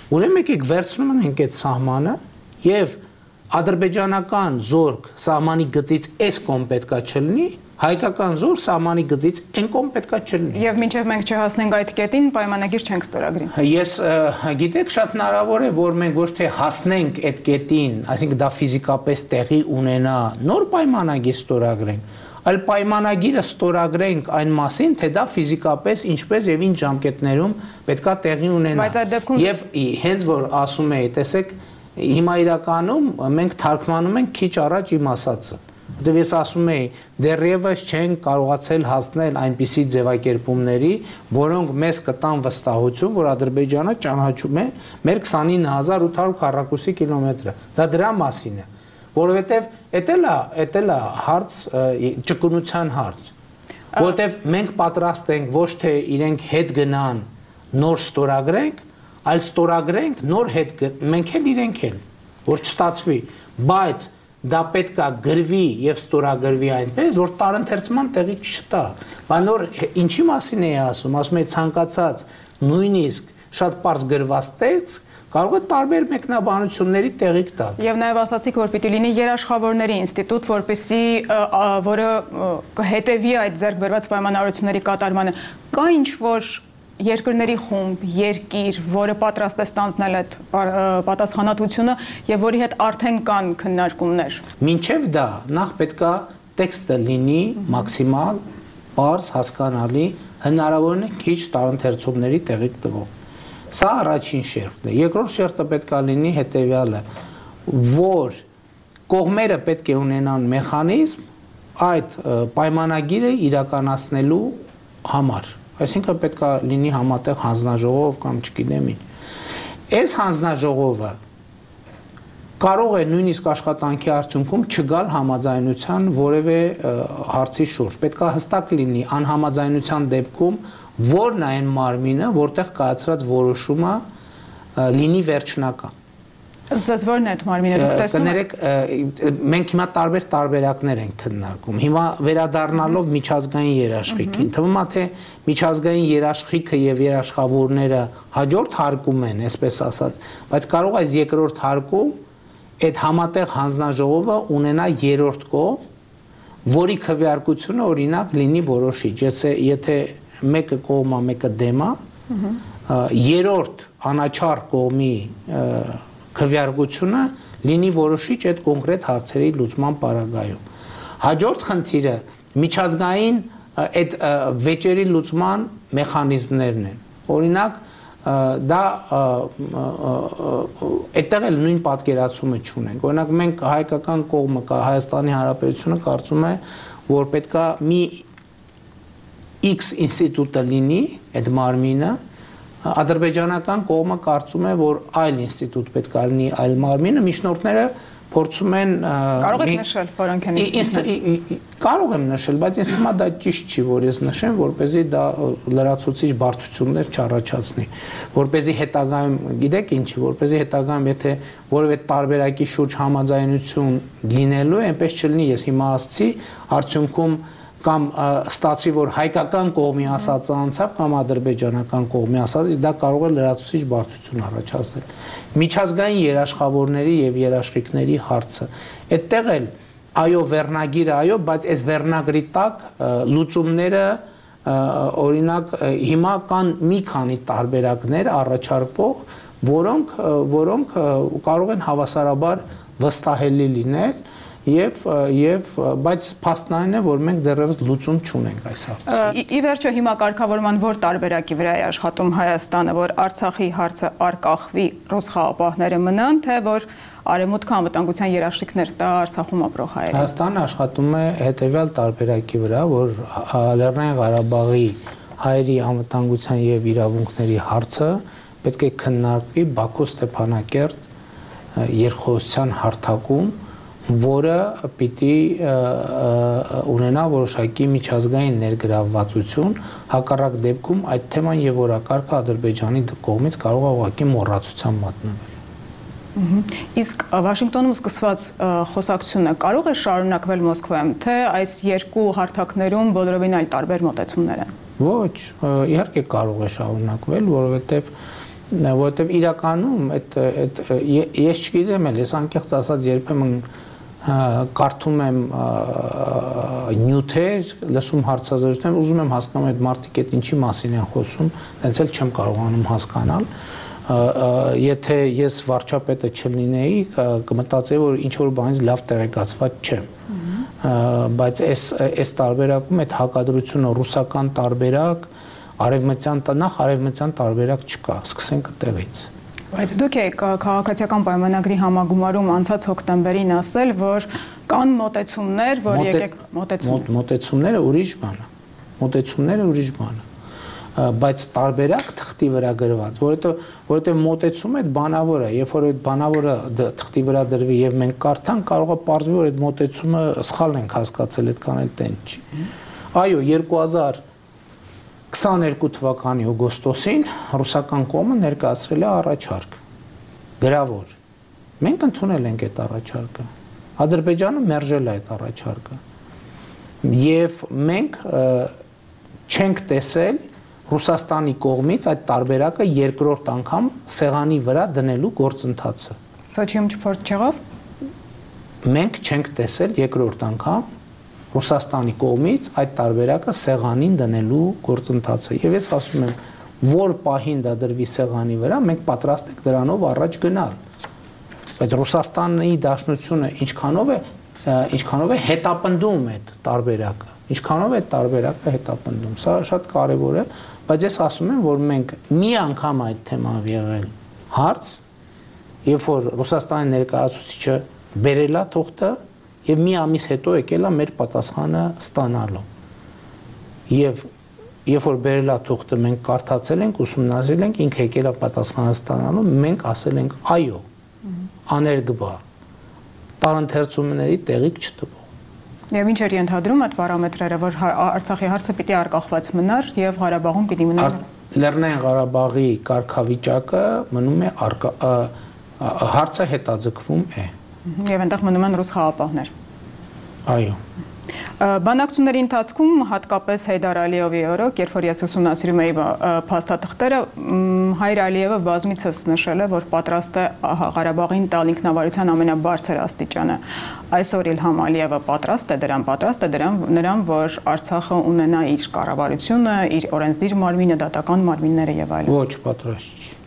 Ուրեմն եկեք վերցնում ենք այդ սահմանը եւ ադրբեջանական զորք սահմանի գծից այս կողմ պետքա չլինի, հայկական զոր սահմանի գծից այն կողմ պետքա չլինի։ Եվ մինչև մենք չհասնենք այդ կետին, պայմանագիր չենք ստորագրի։ Ես գիտեք, շատ հնարավոր է, որ մենք ոչ թե հասնենք այդ կետին, այսինքն դա ֆիզիկապես տեղի ունենա, նոր պայմանագիր ստորագրենք, այլ պայմանագիրը ստորագրենք այն մասին, թե դա ֆիզիկապես ինչպես եւ ինչ ժամկետներում պետքա տեղի ունենա։ Բայց այդ դեպքում եւ հենց որ ասում էի, տեսեք, հիմա իրականում մենք թարգմանում ենք քիչ առաջ իմ ասածը։ Որտեւ ես ասում էի, դեռևս չեն կարողացել հասնել այնպիսի ձևակերպումների, որոնք մեզ կտան վստահություն, որ Ադրբեջանը ճանաչում է մեր քսանինը հազար ութ հարյուր քառակուսի կիլոմետրը։ Դա դրա մասին է, որովհետեւ էտել է, էտել է հարց, ճկունության հարց, որովհետեւ մենք պատրաստ ենք ոչ թե իրենք հետ գնան, նոր ստորագրենք, այլ ստորագրենք, նոր հետ մենք էլ իրենք էլ, որ չստացվի, բայց դա պետքա գրվի եւ ստորագրվի այնպես, որ տարընթերցման տեղի չտա։ Բայց նոր ինչի մասին էի ասում, ասում եմ ցանկացած նույնիսկ շատ པարզ գրված տեքստ կարող է տարբեր մեկնաբանությունների տեղիք տալ։ Եվ նաև ասացիք, որ պիտի լինի երաշխավորների ինստիտուտ, որպեսզի որը կհետևի այդ ձեռք բերված պայմանավորությունների կատարմանը։ Կա ինչ-որ երկրների խումբ, երկիր, որը պատրաստ է ստանձնել այդ պատասխանատվությունը եւ որի հետ արդեն կան քննարկումներ։ Մինչեւ դա նախ պետքա տեքստը լինի մաքսիմալ բարձ, հասկանալի, հնարավորին է քիչ տարընթերցումների տեղիք տվող։ Սա առաջին շերտն է։ Երկրորդ շերտը պետքա լինի հետեւյալը, որ կողմերը պետք է ունենան մեխանիզմ այդ պայմանագիրը իրականացնելու համար։ Այսինքն պետքա լինի համատեղ հանձնաժողով կամ չգիտեմ ինչ։ Այս հանձնաժողովը կարող է նույնիսկ աշխատանքի արդյունքում չգալ համաձայնության որևէ հարցի շուրջ։ Պետքա հստակ լինի անհամաձայնության դեպքում որն է այն մարմինը, որտեղ կայացրած որոշումը լինի վերջնական։ Ձեզ որն է այդ մարմինը դուք տեսնում եք։ Կներեք, մենք հիմա տարբեր տարբերակներ ենք քննարկում։ Հիմա վերադառնալով միջազգային երաշխիքին, թվում է թե միջազգային երաշխիքը եւ երաշխավորները հաջորդ հարկում են, այսպես ասած, բայց կարող է այս երկրորդ հարկում այդ համատեղ հանձնաժողովը ունենա երրորդ կողմ, որի քվեարկությունը օրինակ լինի որոշիչ։ Եթե եթե մեկը կողմա, մեկը դեմա, երրորդ անաչառ կողմի քվեարկությունը լինի որոշիչ այդ կոնկրետ հարցերի լուծման պարագայում։ Հաջորդ խնդիրը միջազգային այդ վեճերի լուծման մեխանիզմներն են։ Օրինակ դա այդտեղ էլ նույն պատկերացումը չունենք։ Օրինակ մենք հայկական կողմը, Հայաստանի Հանրապետությունը կարծում է, որ պետքա մի X ինստիտուտը լինի, այդ մարմինը, ադրբեջանական կողմը կարծում է, որ այլ ինստիտուտ պետք է լինի, այլ մարմինը, միջնորդները փորձում են Կարող եք նշել, որոնք են ինստիտուտները։ Կարող եմ նշել, բայց ինձ թվում է դա ճիշտ չի, որ ես նշեմ, որպեսզի դա լրացուցիչ բարդություններ չառաջացնի, որպեսզի հետագայում, գիտեք ինչի, որպեսզի հետագայում եթե որևէ տարբերակի շուրջ համաձայնություն լինելու է, այնպես չլինի, ես հիմա ասացի, արդյունքում կամ ստացվի, որ հայկական կողմի ասածը անցավ կամ ադրբեջանական կողմի ասածը, դա կարող է լրացուցիչ բարդություն առաջացնել։ Միջազգային երաշխավորների եւ երաշխիքների հարցը։ Այդտեղ էլ այո վերնագիրը, այո, բայց այս վերնագրի տակ լուծումները օրինակ հիմա կան մի քանի տարբերակներ առաջարկող, որոնք որոնք կարող են հավասարաբար վստահելի լինել Եվ եւ բայց փաստն այն է, որ մենք դեռևս լուծում չունենք այս հարցը։ Ի վերջո հիմա կարգավորման որ տարբերակի վրա է աշխատում Հայաստանը, որ Արցախի հարցը արկախվի, ռուս խաղապահները մնան, թե որ արևմուտքը անվտանգության երաշխիքներ տա Արցախում ապրող հայերին։ Հայաստանը աշխատում է հետեւյալ տարբերակի վրա, որ Լեռնային Ղարաբաղի հայերի անվտանգության եւ իրավունքների հարցը պետք է քննարկվի Բաքու Ստեփանակերտ երկխոսության հարթակում, որը պիտի ունենա որոշակի միջազգային ներգրավվածություն, հակառակ դեպքում այդ թեման եւ օրակարգը Ադրբեջանի կողմից կարող է ուղղակի մոռացության մատնվել։ Իսկ Վաշինգտոնում սկսված խոսակցությունը կարող է շարունակվել Մոսկվայում, թե այս երկու հարթակներում բոլորովին այլ տարբեր մոտեցումներ են։ Ոչ, իհարկե կարող է շարունակվել, որովհետեւ Որովհետև իրականում այդ այդ ես չգիտեմ էլ, ես անկեղծ ասած երբեմն կարդում եմ նյութեր, լսում հարցազրույցներ, ուզում եմ հասկանալ այդ մարդիկ այդ ինչի մասին են խոսում, այնց էլ չեմ կարողանում հասկանալ։ Եթե ես վարչապետը չլինեի, կմտածեի, որ ինչ որ բանից լավ տեղեկացված չեմ։ Բայց այս այս տարբերակում այդ հակադրությունը ռուսական տարբերակ, արևմտյան տնախ արևմտյան տարբերակ չկա։ Սկսենք այդտեղից։ Բայց դուք եք քաղաքացիական պայմանագրի համագումարում անցած հոկտեմբերին ասել, որ կան մոտեցումներ, որ եկեք մոտեցումներ։ Մոտեցումները ուրիշ բան է։ Մոտեցումները ուրիշ բան է։ Բայց տարբերակ թղթի վրա գրված, որովհետեւ որովհետեւ մոտեցումը այդ բանավոր է, երբ որ այդ բանավորը թղթի վրա դրվի եւ մենք կարդանք, կարող է պարզվի, որ այդ մոտեցումը սխալ ենք հասկացել, այդքան էլ տեն չի։ Այո, երկու հազար քսաներկու թվականի օգոստոսին ռուսական կողմը ներկայացրել է առաջարկ գրավոր։ Մենք ընդունել ենք այդ առաջարկը։ Ադրբեջանը մերժել է այդ առաջարկը։ Եվ մենք չենք տեսել Ռուսաստանի կողմից այդ տարբերակը երկրորդ անգամ սեղանի վրա դնելու գործընթացը։ Սոչիում չփորձ չեղավ։ Մենք չենք տեսել երկրորդ անգամ Ռուսաստանի կողմից այդ տարբերակը սեղանին դնելու գործընթացը։ Եվ ես ասում եմ, որ պահին դա դրվի սեղանի վրա, մենք պատրաստ ենք դրանով առաջ գնալ։ Բայց Ռուսաստանի Դաշնությունը ինչքանով է ինչքանով է հետապնդում այդ տարբերակը, ինչքանով է տարբերակը հետապնդում։ Սա շատ կարևոր է, բայց ես ասում եմ, որ մենք մի անգամ այդ թեման եղել հարց, երբ որ Ռուսաստանի ներկայացուցիչը բերել է թուղթը եւ մի ամիս հետո եկել է մեր պատասխանը ստանալու։ Եվ երբ որ բերել է թուղթը մենք կարդացել ենք, ուսումնասիրել ենք, ինքը եկել է պատասխանը ստանալու, մենք ասել ենք այո, աներկբա, տարընթերցումների տեղիք չտվող։ Եվ ինչ էր ենթադրում այդ պարամետրերը, որ Արցախի հարցը պիտի արկախված մնար եւ Ղարաբաղում պիտի մնար։ Լեռնային Ղարաբաղի կարգավիճակը մնում է հարցը հետաձգվում է։ Եվ այնտեղ մնում են ռուս խաղապահներ։ Այո։ Բանակցությունների ընթացքում հատկապես Հեյդար Ալիևի օրոք, երբ որ ես ուսումնասիրում էի փաստաթղթերը, Հայր Ալիևը բազմիցս նշել է, որ պատրաստ է Ղարաբաղին տալ ինքնավարության ամենաբարձր աստիճանը։ Այսօր Իլհամ Ալիևը պատրաստ է դրան, պատրաստ է դրան նրան, որ Արցախը ունենա իր կառավարությունը, իր օրենսդիր մարմինը, դատական մարմինները եւ այլն։ Ոչ, պատրաստ չի։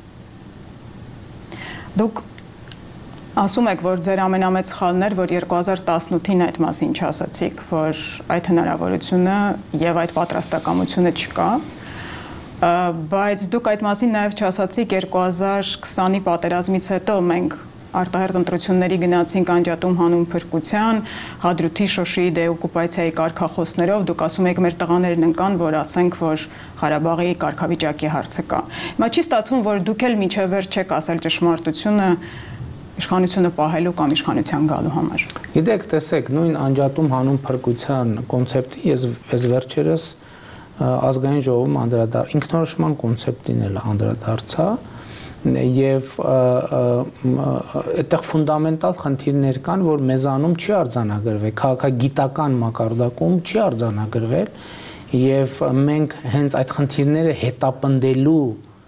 Դուք ասում եք, որ ձեր ամենամեծ սխալն էր, որ երկու հազար տասնութին այդ մասին չասացիք, որ այդ հնարավորությունը եւ այդ պատրաստակամությունը չկա, բայց դուք այդ մասին նաեւ չասացիք երկու հազար քսանի պատերազմից հետո մենք արտահերտ ընտրությունների գնացինք անջատում հանուն փրկության, Հադրութի Շոշիի դեօկուպացիայի կարգախոսներով, դուք ասում եք մեր տղաներն ընկան, որ ասենք, որ Ղարաբաղի կարգավիճակի հարցը կա։ Հիմա չի ստացվում, որ դուք էլ միջև վերջ չեք ասել ճշմարտությունը իշխանությունը պահելու կամ իշխանության գալու համար։ Գիտեք, տեսեք, նույն անջատում հանուն փրկության կոնցեպտի ես ես վերջերս ազգային ժողովում անդրադարձ ինքնորոշման կոնցեպտին էլ անդրադարձա եւ այդտեղ ֆունդամենտալ խնդիրներ կան, որ մեզանում չի արձանագրվել, քաղաքագիտական մակարդակում չի արձանագրվել եւ մենք հենց այդ խնդիրները հետապնդելու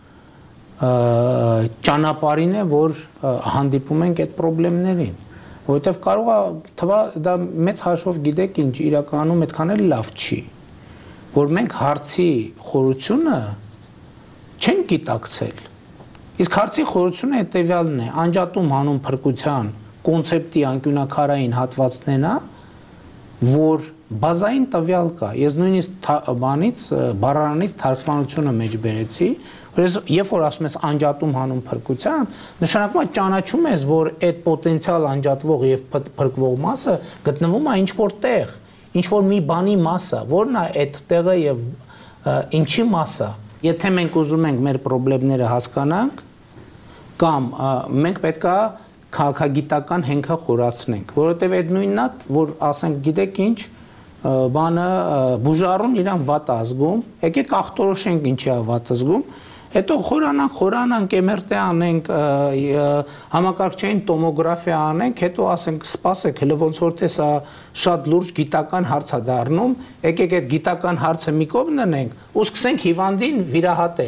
ճանապարհին է, որ հանդիպում ենք այդ խնդիրներին, որովհետև կարող է թվա դա մեծ հաշվով գիտեք ինչ իրականում այդքան էլ լավ չի, որ մենք հարցի խորությունը չենք գիտակցել։ Իսկ հարցի խորությունը հետևյալն է, անջատում հանուն փրկության կոնցեպտի անկյունակարային հատվածներն է, որ բազային տվյալ կա։ Ես նույնիսկ բանից բառարանից թարգմանությունը մեջ բերեցի, որ երբ որ ասում ես անջատում հանուն փրկության, նշանակում է ճանաչում ես, որ այդ պոտենցիալ անջատվող եւ փրկվող մասը գտնվում է ինչ որ տեղ, ինչ որ մի բանի մասը, որն է այդ տեղը եւ ինչի մասը։ Եթե մենք ուզում ենք մեր խնդիրները հասկանանք, կամ մենք պետք է քաղաքագիտական հենքը խորացնենք, որովհետեւ այդ նույնն է, որ ասենք, գիտեք ինչ, բանը բուժառուն իրան վատ ազգում, եկեք ախտորոշենք ինչի է վատ ազգում, հետո խորանանք, խորանանք, էմերտե անենք, համակարգչային տոմոգրաֆիա անենք, հետո ասենք, սպասեք, հələ ոնց որ թե սա շատ լուրջ գիտական հարց է դառնում, եկեք այդ գիտական հարցը մի կողմ դնենք ու սկսենք հիվանդին վիրահատել։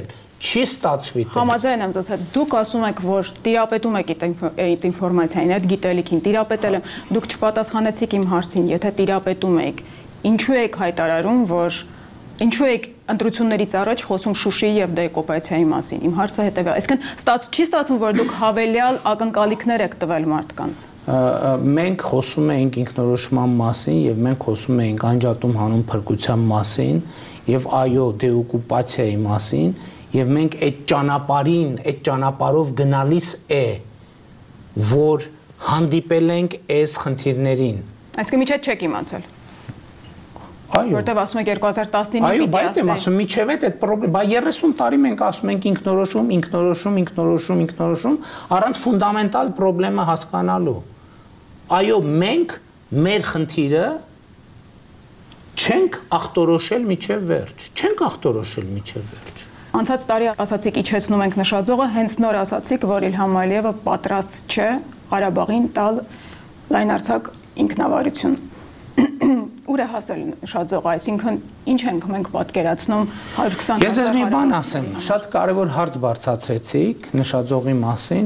չի ստացվի։ Համաձայն եմ ձեզ հետ։ Դուք ասում եք, որ տիրապետում եք այդ ինֆորմացիային, այդ գիտելիքին, տիրապետել եմ։ Դուք չպատասխանեցիք իմ հարցին, եթե տիրապետում եք, ինչու եք հայտարարում, որ ինչու եք ընտրություններից առաջ խոսում Շուշիի եւ դեկոպացիայի մասին։ Իմ հարցը հետեւյալ է։ Այսինքն ստաց չի ստացվում, որ դուք հավելյալ ակնկալիքներ եք տվել մարդկանց։ Մենք խոսում ենք ինքնորոշման մասին եւ մենք խոսում ենք անջատում հանուն փրկության մասին եւ այո դեօկուպացիայի մասին եւ մենք այդ ճանապարհին, այդ ճանապարհով գնալիս է, որ հանդիպել ենք այս խնդիրներին։ Այսինքն միջև չեք իմացել։ Այո։ Որտեւ ասում եք երկու հազար տասնինը Այո, բայց եմ ասում, միջև այդ պրոբլեմ, բա երեսուն տարի մենք ասում ենք ինքնորոշում, ինքնորոշում, ինքնորոշում, ինքնորոշում, առանց ֆունդամենտալ պրոբլեմը հասկանալու։ Այո, մենք մեր խնդիրը չենք ախտորոշել միջև վերջ, չենք ախտորոշել միջև վերջ։ Անցած տարի ասացիք իջեցնում ենք նշաձողը, հենց նոր ասացիք, որ Իլհամ Ալիևը պատրաստ չէ Ղարաբաղին տալ լայնարձակ ինքնավարություն։ Ուր է հասել նշաձողը, այսինքն ինչ ենք մենք պատկերացնում հարյուր քսան Ես ձեզ մի բան ասեմ, շատ կարևոր հարց բարձրացրեցիք նշաձողի մասին։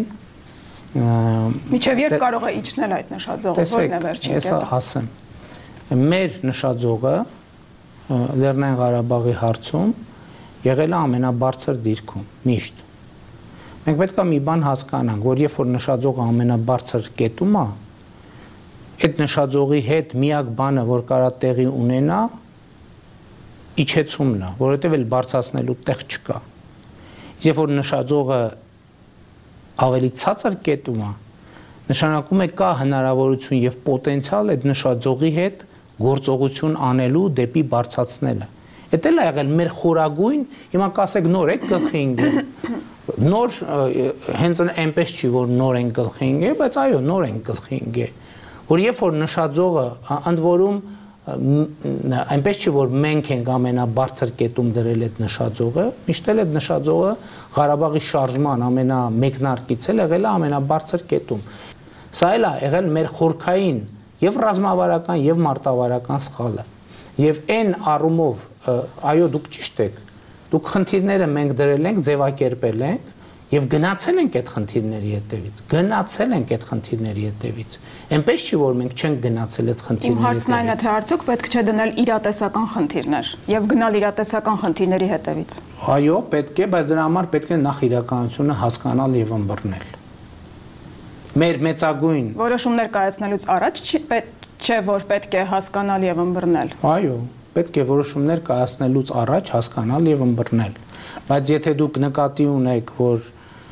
Միջև երբ կարող է իջնել այդ նշաձողը, որն է վերջին կետը։ Ես ասեմ, մեր նշաձողը Լեռնային Ղարաբաղի հարցում եղել է ամենաբարձր դիրքում, միշտ։ Մենք պետք է մի բան հասկանանք, որ երբ որ նշաձողը ամենաբարձր կետում է, այդ նշաձողի հետ միակ բանը, որ կարա տեղի ունենա, իջեցումն է, որովհետև էլ բարձրացնելու տեղ չկա։ Երբ որ նշաձողը ավելի ցածր կետում է, նշանակում է կա հնարավորություն եւ պոտենցիալ այդ նշաձողի հետ գործողություն անելու դեպի բարձրացնելը։ Դա էլ է եղել մեր խորագույն, հիմա կասեք նոր եք գլխի ընկել։ Նոր հենց այնպես չի, որ նոր են գլխի ընկել, բայց այո, նոր են գլխի ընկել։ Որ երբ որ նշաձողը ընդ որում այնպես չի, որ մենք ենք ամենաբարձր կետում դրել այդ նշաձողը, միշտ էլ այդ նշաձողը Ղարաբաղի շարժման ամենամեկնարկից էլ եղել է ամենաբարձր կետում։ Սա էլ է եղել մեր խորքային եւ ռազմավարական եւ մարտավարական սխալը։ Եվ այն առումով, այո, դուք ճիշտ եք։ Դուք խնդիրները մենք դրել ենք, ձևակերպել ենք եւ գնացել ենք այդ խնդիրների հետևից։ Գնացել ենք այդ խնդիրների հետևից։ Այնպես չի, որ մենք չենք գնացել այդ խնդիրների հետևից։ Իմ հարցն այն է, թե արդյոք պետք չէ դնել իրատեսական խնդիրներ եւ գնալ իրատեսական խնդիրների հետևից։ Այո, պետք է, բայց դրա համար պետք է նախ իրականությունը հասկանալ եւ ըմբռնել։ Մեր մեծագույն որոշումներ կայացնելուց առաջ չէ, որ պետք է հասկանալ եւ ըմբռնել։ Այո, պետք է որոշումներ կայացնելուց առաջ հասկանալ եւ ըմբռնել։ Բայց եթե դուք նկատի ունեք, որ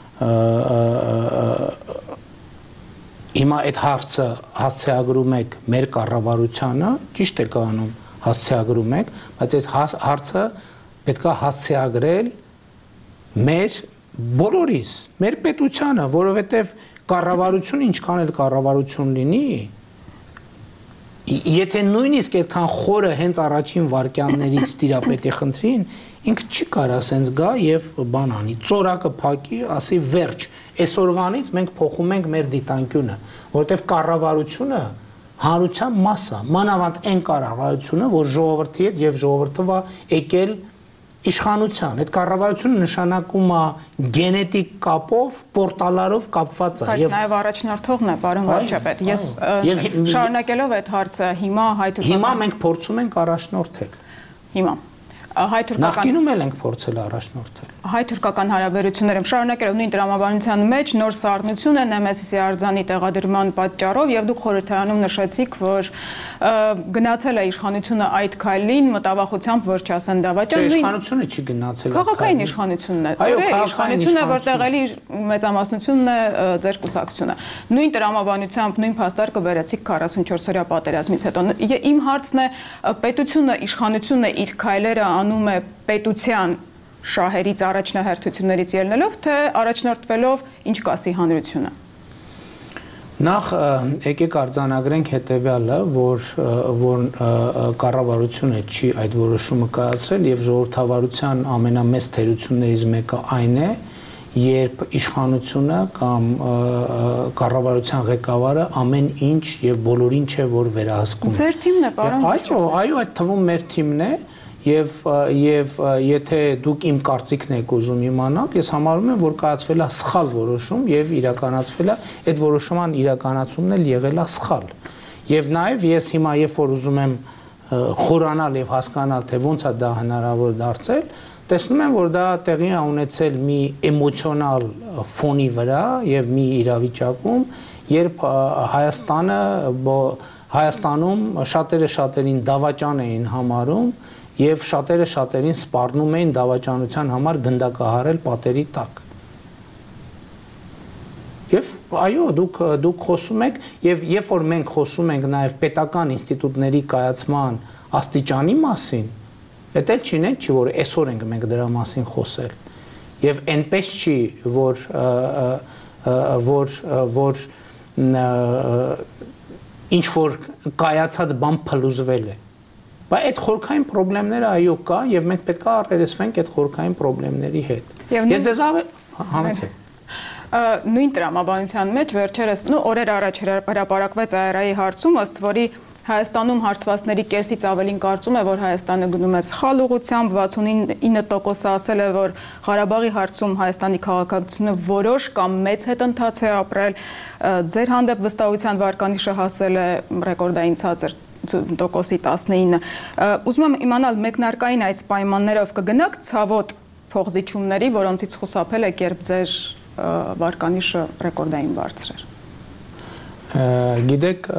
հիմա այդ հարցը հասցեագրում եք մեր կառավարությանը, ճիշտ եք անում, հասցեագրում եք, բայց այդ հարցը պետք է հասցեագրել մեր բոլորիս, մեր պետությանը, որովհետև կառավարությունը ինչքան էլ կառավարություն լինի, եթե նույնիսկ այդքան խորը հենց առաջին վարքյաններից տիրապետի խնդրին, ինքը չի կարա սենց գա եւ բան անի, ծորակը փակի, ասի վերջ, այսօրվանից մենք փոխում ենք մեր դիտանկյունը, որովհետեւ կառավարությունը հանրության մաս է, մանավանդ այն կառավարությունը, որ ժողովրդի հետ եւ ժողովրդը վա եկել իշխանության, այդ կառավարությունը նշանակում է գենետիկ կապով, պորտալարով կապված է։ Բայց նաև առաջնորդողն է, պարոն վարչապետ։ Ես շարունակելով այդ հարցը հիմա հայ-թուրքական Հիմա մենք փորձում ենք առաջնորդել։ Հիմա հայ-թուրքական Նախկինում էլ ենք փորձել առաջնորդել։ Հայ-թուրքական հարաբերությունները շարունակելով նույն տրամաբանության մեջ նոր սառնություն է Նեմեսիսի արձանի տեղադրման պատճառով եւ դուք խորհրդարանում նշեցիք, որ գնացել է իշխանությունը այդ քայլին մտավախությամբ, որ չասեն դավաճան։ Իշխանությունը չի գնացել։ Քաղաքային իշխանությունն է։ Այո, իշխանությունն է, որտեղ էլի մեծամասնությունն է ձեր կուսակցությունը։ Նույն տրամաբանությամբ նույն փաստարկը վերեցիք քառասունչորս օրյա պատերազմից հետո։ Իմ հարցն է, պետությունը, իշխանությունը իր քայլերը անում է պետության շահերից առաջնահերթություններից ելնելով, թե առաջնորդվելով ինչ կասի հանրությունը։ Նախ եկեք արձանագրենք հետևյալը, որ որ կառավարությունը չի այդ որոշումը կայացրել եւ ժողովրդավարության ամենամեծ թերություններից մեկը այն է, երբ իշխանությունը կամ կառավարության ղեկավարը ամեն ինչ եւ բոլորին չէ որ վերահսկում։ Ձեր թիմն է, պարոն։ Այո, այո, այդ թվում մեր թիմն է։ Եվ եւ եթե դուք իմ կարծիքն եք ուզում իմանալ, ես համարում եմ, որ կայացվել է սխալ որոշում եւ իրականացվել է այդ որոշման իրականացումն էլ եղել է սխալ։ Եվ նաեւ ես հիմա երբ որ ուզում եմ խորանալ եւ հասկանալ, թե ոնց է դա հնարավոր դարձել, տեսնում եմ, որ դա տեղի է ունեցել մի էմոցիոնալ ֆոնի վրա եւ մի իրավիճակում, երբ Հայաստանը Հայաստանում շատերը շատերին դավաճան էին համարում եւ շատերը շատերին սպառնում էին դավաճանության համար գնդակահարել պատերի տակ։ Եվ այո, դուք դուք խոսում եք եւ երբ որ մենք խոսում ենք նաեւ պետական ինստիտուտների կայացման աստիճանի մասին, դա էլ չի նենք չի որ այսօր ենք մենք դրա մասին խոսել։ Եվ այնպես չի, որ որ որ ինչ որ կայացած բան փլուզվել է։ Բայց այդ խորքային խնդիրները այո կա եւ մենք պետք է առերեսվենք այդ խորքային խնդիրների հետ։ Ես ձեզ համեցեք նույն տրամաբանության մեջ վերջերս, նո օրեր առաջ հրապարակվեց Այ Առ Այ-ի հարցում, ըստ որի Հայաստանում հարցվածների կեսից ավելին կարծում է, որ Հայաստանը գնում է սխալ ուղղությամբ, վաթսունինը տոկոսը ասել է, որ Ղարաբաղի հարցում Հայաստանի քաղաքացիությունը որոշ կամ մեծ հետընթաց է ապրել, ձեր հանդեպ վստահության վարկանիշը հասել է ռեկորդային ցածր տոկոսի տասնինը։ Ուզում եմ իմանալ մեկնարկային այս պայմաններով կգնաք ցավոտ փոխզիջումների, որոնցից խուսափել եք, երբ ձեր վարկանիշը ռեկորդային բարձր էր։ Գիտեք,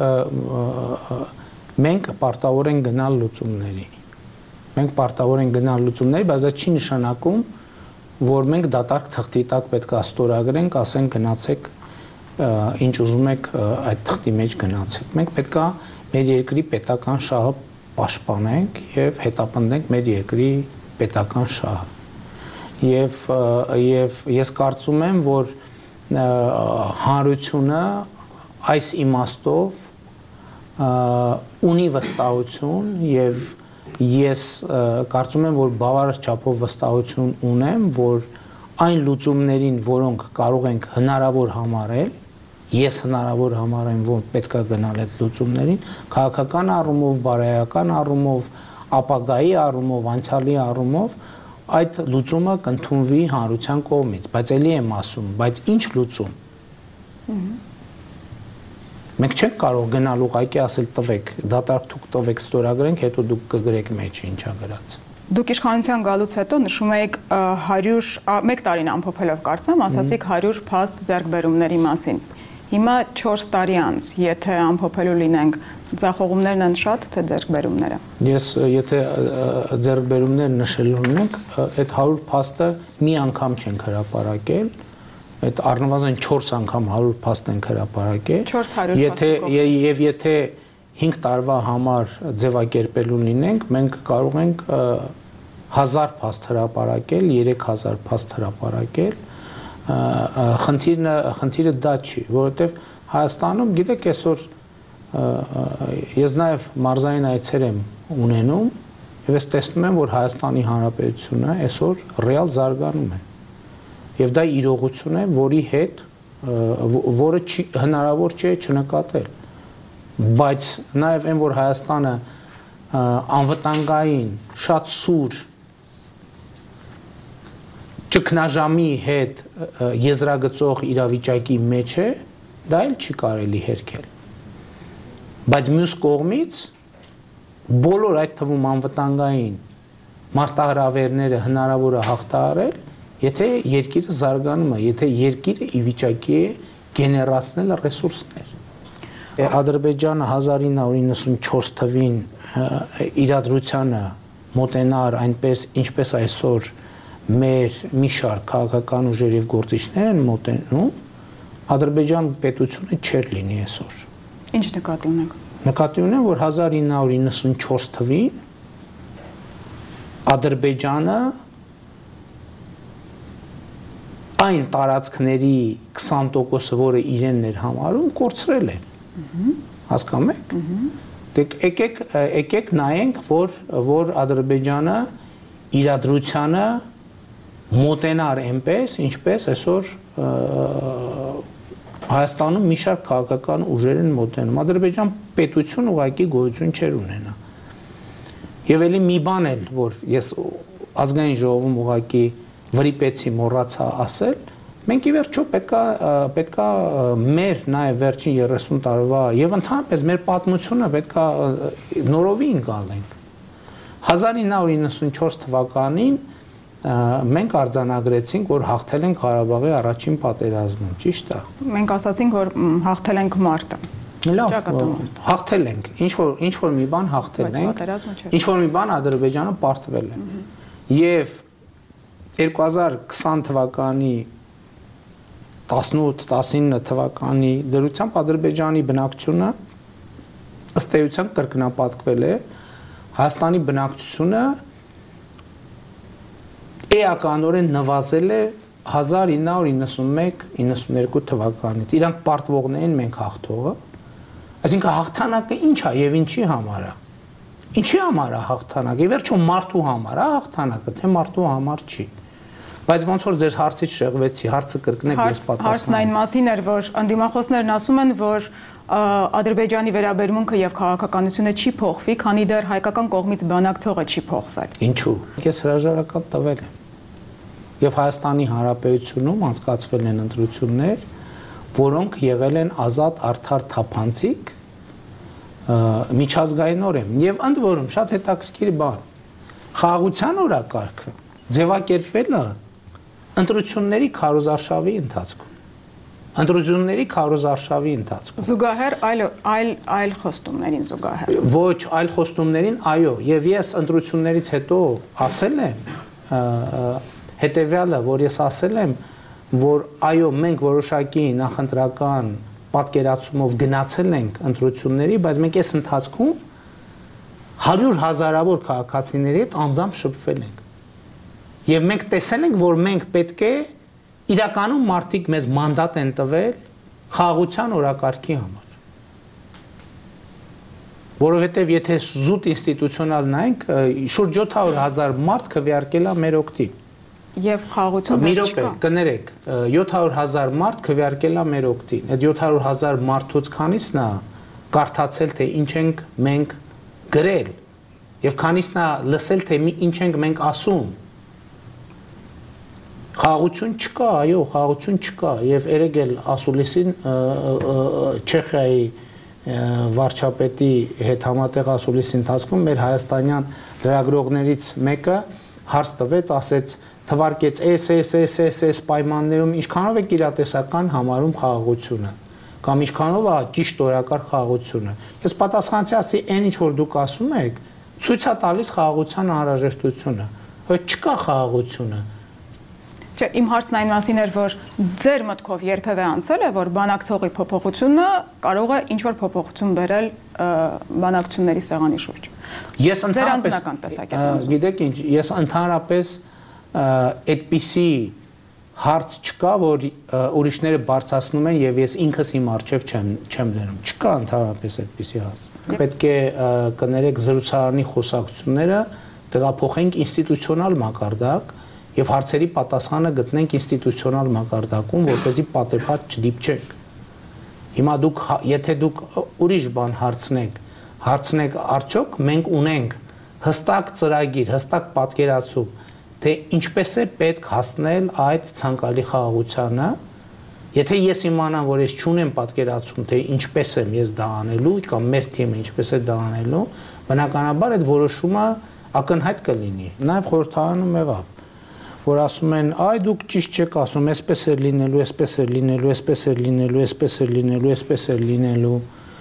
մենք պարտավոր ենք գնալ լուծումների։ Մենք պարտավոր ենք գնալ լուծումների, բայց դա չի նշանակում, որ մենք դատարկ թղթի տակ պետք է ստորագրենք, ասենք գնացեք, ինչ ուզում եք այդ թղթի մեջ գնացեք։ Մենք պետք է մեր երկրի պետական շահը պաշտպանենք եւ հետապնդենք մեր երկրի պետական շահը։ Եվ եւ ես կարծում եմ, որ հանրությունը այս իմաստով ունի վստահություն եւ ես կարծում եմ, որ բավարար չափով վստահություն ունեմ, որ այն լուծումներին, որոնք կարող ենք հնարավոր համարել, ես հնարավոր համարեմ, որ պետք է գնալ այդ լուծումներին, քաղաքական առումով, բարոյական առումով, ապագայի առումով, անցյալի առումով, այդ լուծումը կընդունվի հանրության կողմից, բայց ելի եմ ասում, բայց ինչ լուծում։ Մենք չենք կարող գնալ ուղղակի ասել տվեք, դատարկ դուք տվեք ստորագրենք, հետո դուք կգրեք մեջ ինչա գրած։ Դուք իշխանության գալուց հետո նշում եք հարյուր, մեկ տարին ամփոփելով կարծեմ, ասացիք հարյուր փաստ ձեռքբերումների մասին։ Հիմա չորս տարի անց, եթե ամփոփելու լինենք, ձախողումներն են շատ, թե ձեռքբերումները։ Ես եթե ձեռքբերումներ նշելու լինենք, այդ հարյուր փաստը մի անգամ չենք հրապարակել, այդ առնվազն չորս անգամ հարյուր փաստ ենք հրապարակել։ Եթե եւ եթե հինգ տարվա համար ձևակերպելու լինենք, մենք կարող ենք հազար փաստ հրապարակել, երեք հազար փաստ հրապարակել։ Խնդիրը խնդիրը դա չի, որովհետեւ Հայաստանում, գիտեք, այսօր ես նաեւ մարզային այցեր եմ ունենում եւ ես տեսնում եմ, որ Հայաստանի Հանրապետությունը այսօր ռեալ զարգանում է։ Եվ դա իրողություն է, որի հետ որը հնարավոր չէ չնկատել։ Բայց նաև այն, որ Հայաստանը անվտանգային շատ սուր ճգնաժամի հետ եզրագծող իրավիճակի մեջ է, դա էլ չի կարելի հերքել։ Բայց մյուս կողմից բոլոր այդ թվում անվտանգային մարտահրավերները հնարավոր է հաղթահարել, եթե երկիրը զարգանում է, եթե երկիրը ի վիճակի է գեներացնել ռեսուրսներ։ Ադրբեջանը հազար ինը հարյուր իննսունչորս թվին իրադրությանը մոտենար այնպես, ինչպես այսօր մեր մի շարք քաղաքական ուժեր եւ գործիչներ են մոտենում, Ադրբեջան պետությունը չէր լինի այսօր։ Ինչ նկատի ունեք։ Նկատի ունեմ, որ հազար ինը հարյուր իննսունչորս թվին Ադրբեջանը այն տարածքների քսան տոկոսը, որը իրենն էր համարում, կորցրել են։ Հասկանում եք։ Դեք եկեք եկեք նայենք, որ որ Ադրբեջանը իրադրությանը մոտենար այնպես, ինչպես այսօր Հայաստանում մի շարք քաղաքական ուժեր են մոտենում։ Ադրբեջան պետություն ուղղակի գոյություն չէր ունենա։ Եվ ելի մի բան էլ, որ ես ազգային ժողովում ուղղակի վրիպեցի մոռացա ասել, մենք ի վերջո պետքա պետքա մեր նաև վերջին երեսուն տարվա եւ ընդհանրապես մեր պատմությունը պետքա նորովի ընկալենք։ հազար ինը հարյուր իննսունչորս թվականին մենք արձանագրեցինք, որ հաղթել ենք Ղարաբաղի առաջին պատերազմում, ճիշտ է։ Մենք ասացինք, որ հաղթել ենք մարտը։ Լավ, հաղթել ենք, ինչ որ ինչ որ մի բան հաղթել ենք, ինչ որ մի բան Ադրբեջանը պարտվել է։ Եվ երկու հազար քսան թվականի տասնութ տասինինը թվականի դրությամբ Ադրբեջանի բնակչությունը ըստ էության կրկնապատկվել է, Հայաստանի բնակչությունը էականորեն նվազել է հազար ինը հարյուր իննսունմեկ իննսուներկու թվականից։ Իրանք պարտվողն էին, մենք հաղթողը։ Այսինքն հաղթանակը ինչ է եւ ինչի համար է։ Ինչի համար է հաղթանակը։ Ի վերջո մարդու համար է հաղթանակը, թե մարդու համար չի։ Բայց ոնց որ ձեր հարցից շեղվեցի, հարցը կրկնեք ես պատասխանում։ Հարցն այն մասին էր, որ անդիմախոսներն ասում են, որ Ադրբեջանի վերաբերմունքը եւ քաղաքականությունը չի փոխվի, քանի դեռ հայկական կողմից բանակցողը չի փոխվել։ Ինչու՞։ Ես հրաժարական տվել եմ։ Եվ Հայաստանի Հանրապետությունում անցկացվել են ընտրություններ, որոնք եղել են ազատ, արդար, թափանցիկ, միջազգայինորեն եւ ընդ որում շատ հետաքրքիր բան։ Խաղաղության օրակարգը ձևակերպվել է ընտրությունների քարոզարշավի ընթացքում։ Ընտրությունների քարոզարշավի ընթացքում։ Զուգահեռ այլ այլ այլ խոստումներին զուգահեռ։ Ոչ, այլ խոստումներին, այո, եւ ես ընտրություններից հետո ասել եմ հետեւյալը, որ ես ասել եմ, որ այո, մենք որոշակի նախընտրական պատկերացումով գնացել ենք ընտրությունների, բայց մենք այս ընթացքում հարյուր հազարավոր քաղաքացիների հետ անձամբ շփվել ենք։ Եվ մենք տեսել ենք, որ մենք պետք է իրականում մարդիկ մեզ մանդատ են տվել խաղաղության օրակարգի համար։ Որովհետև եթե զուտ ինստիտուցիոնալ նայենք, շուրջ յոթ հարյուր հազար մարդ քվեարկել է մեր օգտին։ Եվ խաղաղություն մի րոպե, կներեք, յոթ հարյուր հազար մարդ քվեարկել է մեր օգտին։ Այդ յոթ հարյուր հազար մարդուց քանիսն է կարդացել, թե ինչ ենք մենք գրել, եւ քանիսն է լսել, թե ինչ ենք մենք ասում։ Խաղաղություն չկա, այո, խաղաղություն չկա, եւ երեք էլ ասուլիսին Չեխիայի վարչապետի հետ համատեղ ասուլիսի ընթացքում մեր հայաստանյան լրագրողներից մեկը հարց տվեց, ասեց, թվարկեց էս էս էս էս էս պայմաններում ինչքանով է իրատեսական համարում խաղաղությունը կամ ինչքանով է ճիշտ օրակարգ խաղաղությունը։ Ես պատասխանեցի, ասի, այն ինչ որ դուք ասում եք, ցույց է տալիս խաղաղության անհրաժեշտությունը։ Հո չկա խաղաղությունը։ Չէ, իմ հարցն այն մասին էր, որ ձեր մտքով երբևէ անցել է, որ բանակցողի փոփոխությունը կարող է ինչ-որ փոփոխություն բերել բանակցությունների սեղանի շուրջ։ Ես ընդհանրապես, գիտեք ինչ, ես ընդհանրապես այդպիսի հարց չկա, որ ուրիշները բարձրացնում են եւ ես ինքս իմ արժեվ չեմ չեմ դնում։ Չկա ընդհանրապես այդպիսի հարց։ Պետք է կներեք զրուցարանի խոսակցությունները տեղափոխենք ինստիտուցիոնալ մակարդակ եւ հարցերի պատասխանը գտնենք ինստիտուցիոնալ մակարդակում, որպեսզի պատեպատ չդիպչենք։ Հիմա դուք եթե դուք ուրիշ բան հարցնեք, հարցնեք արդյոք մենք ունենք հստակ ծրագիր, հստակ պատկերացում, թե ինչպես է պետք հասնել այդ ցանկալի խաղաղությանը, եթե ես իմանամ, որ ես չունեմ պատկերացում, թե ինչպես եմ ես դա անելու, կամ մեր թիմը ինչպես է դա անելու, բնականաբար այդ որոշումը ակնհայտ կլինի։ Նաեւ խորհրդարանում եղավ, որ ասում են, այ դուք ճիշտ չեք ասում, այսպես է լինելու, այսպես է լինելու, այսպես է լինելու, այսպես է լինելու, այսպես է լինելու։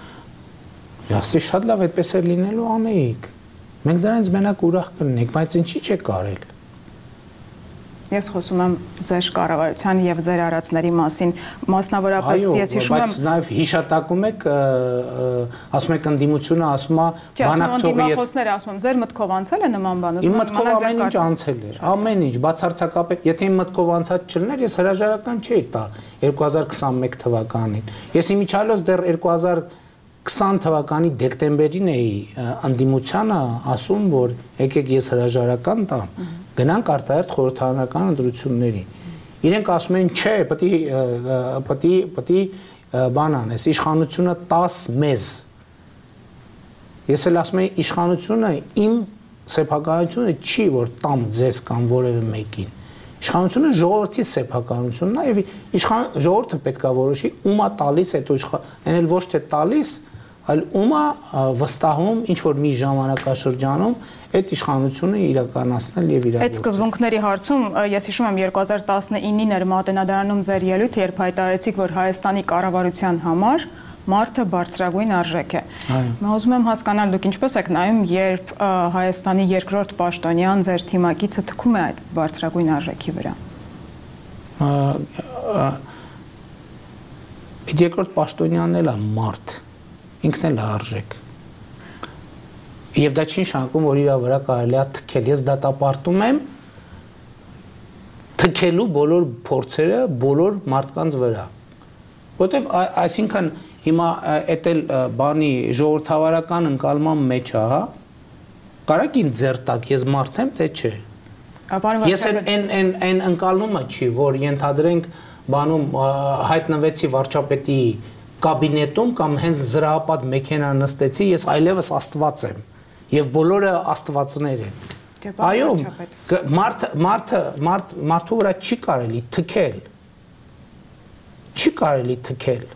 Ասի շատ լավ, այդպես է լինելու անեիք։ Մենք դրանից մենակ ուրախ կլինենք, բայց ինչի՞ չեք արել։ Ես խոսում եմ ձեր կառավարության եւ ձեր արածների մասին, մասնավորապես ես հիշում եմ, բայց նաեւ հիշատակում եք, ասում եք ընդդիմությունը ասում է բանակցողի հետ։ Խոսները ասում եմ, ձեր մտքով անցել է նման բան։ Իմ մտքով ամեն ինչ անցել է, ամեն ինչ, բացարձակապես, եթե իմ մտքով անցած չլիներ, ես հրաժարական չէի տա երկու հազար քսանմեկ թվականին։ Ես իմիջիալոց դեռ երկու հազար քսան թվականի դեկտեմբերին էի ընդդիմությանը ասում, որ եկեք ես հրաժարական տամ, գնանք արտահերթ խորհրդարանական ընտրությունների։ Իրենք ասում են, չէ, պետք է պետք է պետք է բան անես, իշխանությունը տաս մեզ։ Ես էլ ասում եմ, իշխանությունը իմ սեփականությունը չի որ տամ ձեզ կամ որևէ մեկին։ Իշխանությունը ժողովրդի սեփականությունն է եւ իշխան ժողովուրդը պետք է որոշի ումա տալիս այդ իշխան էլ ոչ թե տալիս, այլ ումա վստահում ինչ որ մի ժամանակաշրջանում այդ իշխանությունը իրականացնել եւ իրականացնել։ Այդ սկզբունքների հարցում ես հիշում եմ երկու հազար տասնինին էր Մատենադարանում ձեր ելույթը, երբ հայտարարեցիք, որ Հայաստանի կառավարության համար մարդը բարձրագույն արժեք է։ Mən ուզում եմ հասկանալ դուք ինչպես եք նայում, երբ Հայաստանի երկրորդ պաշտոնյան ձեր թիմակիցը թքում է այդ բարձրագույն արժեքի վրա։ Այդ երկրորդ պաշտոնյանն էլ է մարդ, ինքն էլ է արժեք։ Եվ դա չի նշանակում, որ իր վրա կարելի է թքել։ Ես դատապարտում եմ թքելու բոլոր փորձերը բոլոր մարդկանց վրա։ Որտեվ այսինքն հիմա էդ էլ բանի ժողովրդավարական ընկալման մեջ է, հա։ Կարաք ինձ ձեռ տակ, ես մարդ եմ, թե չէ։ Ես այն այն այն ընկալումը չի, որ ենթադրենք բանում հայտնվեցի վարչապետի կաբինետում կամ հենց զրահապատ մեքենա նստեցի, ես այլևս Աստված եմ եւ բոլորը աստվածներ են։ Այո, մարդ մարդը մարդ մարդու վրա չի կարելի թքել։ Չի կարելի թքել։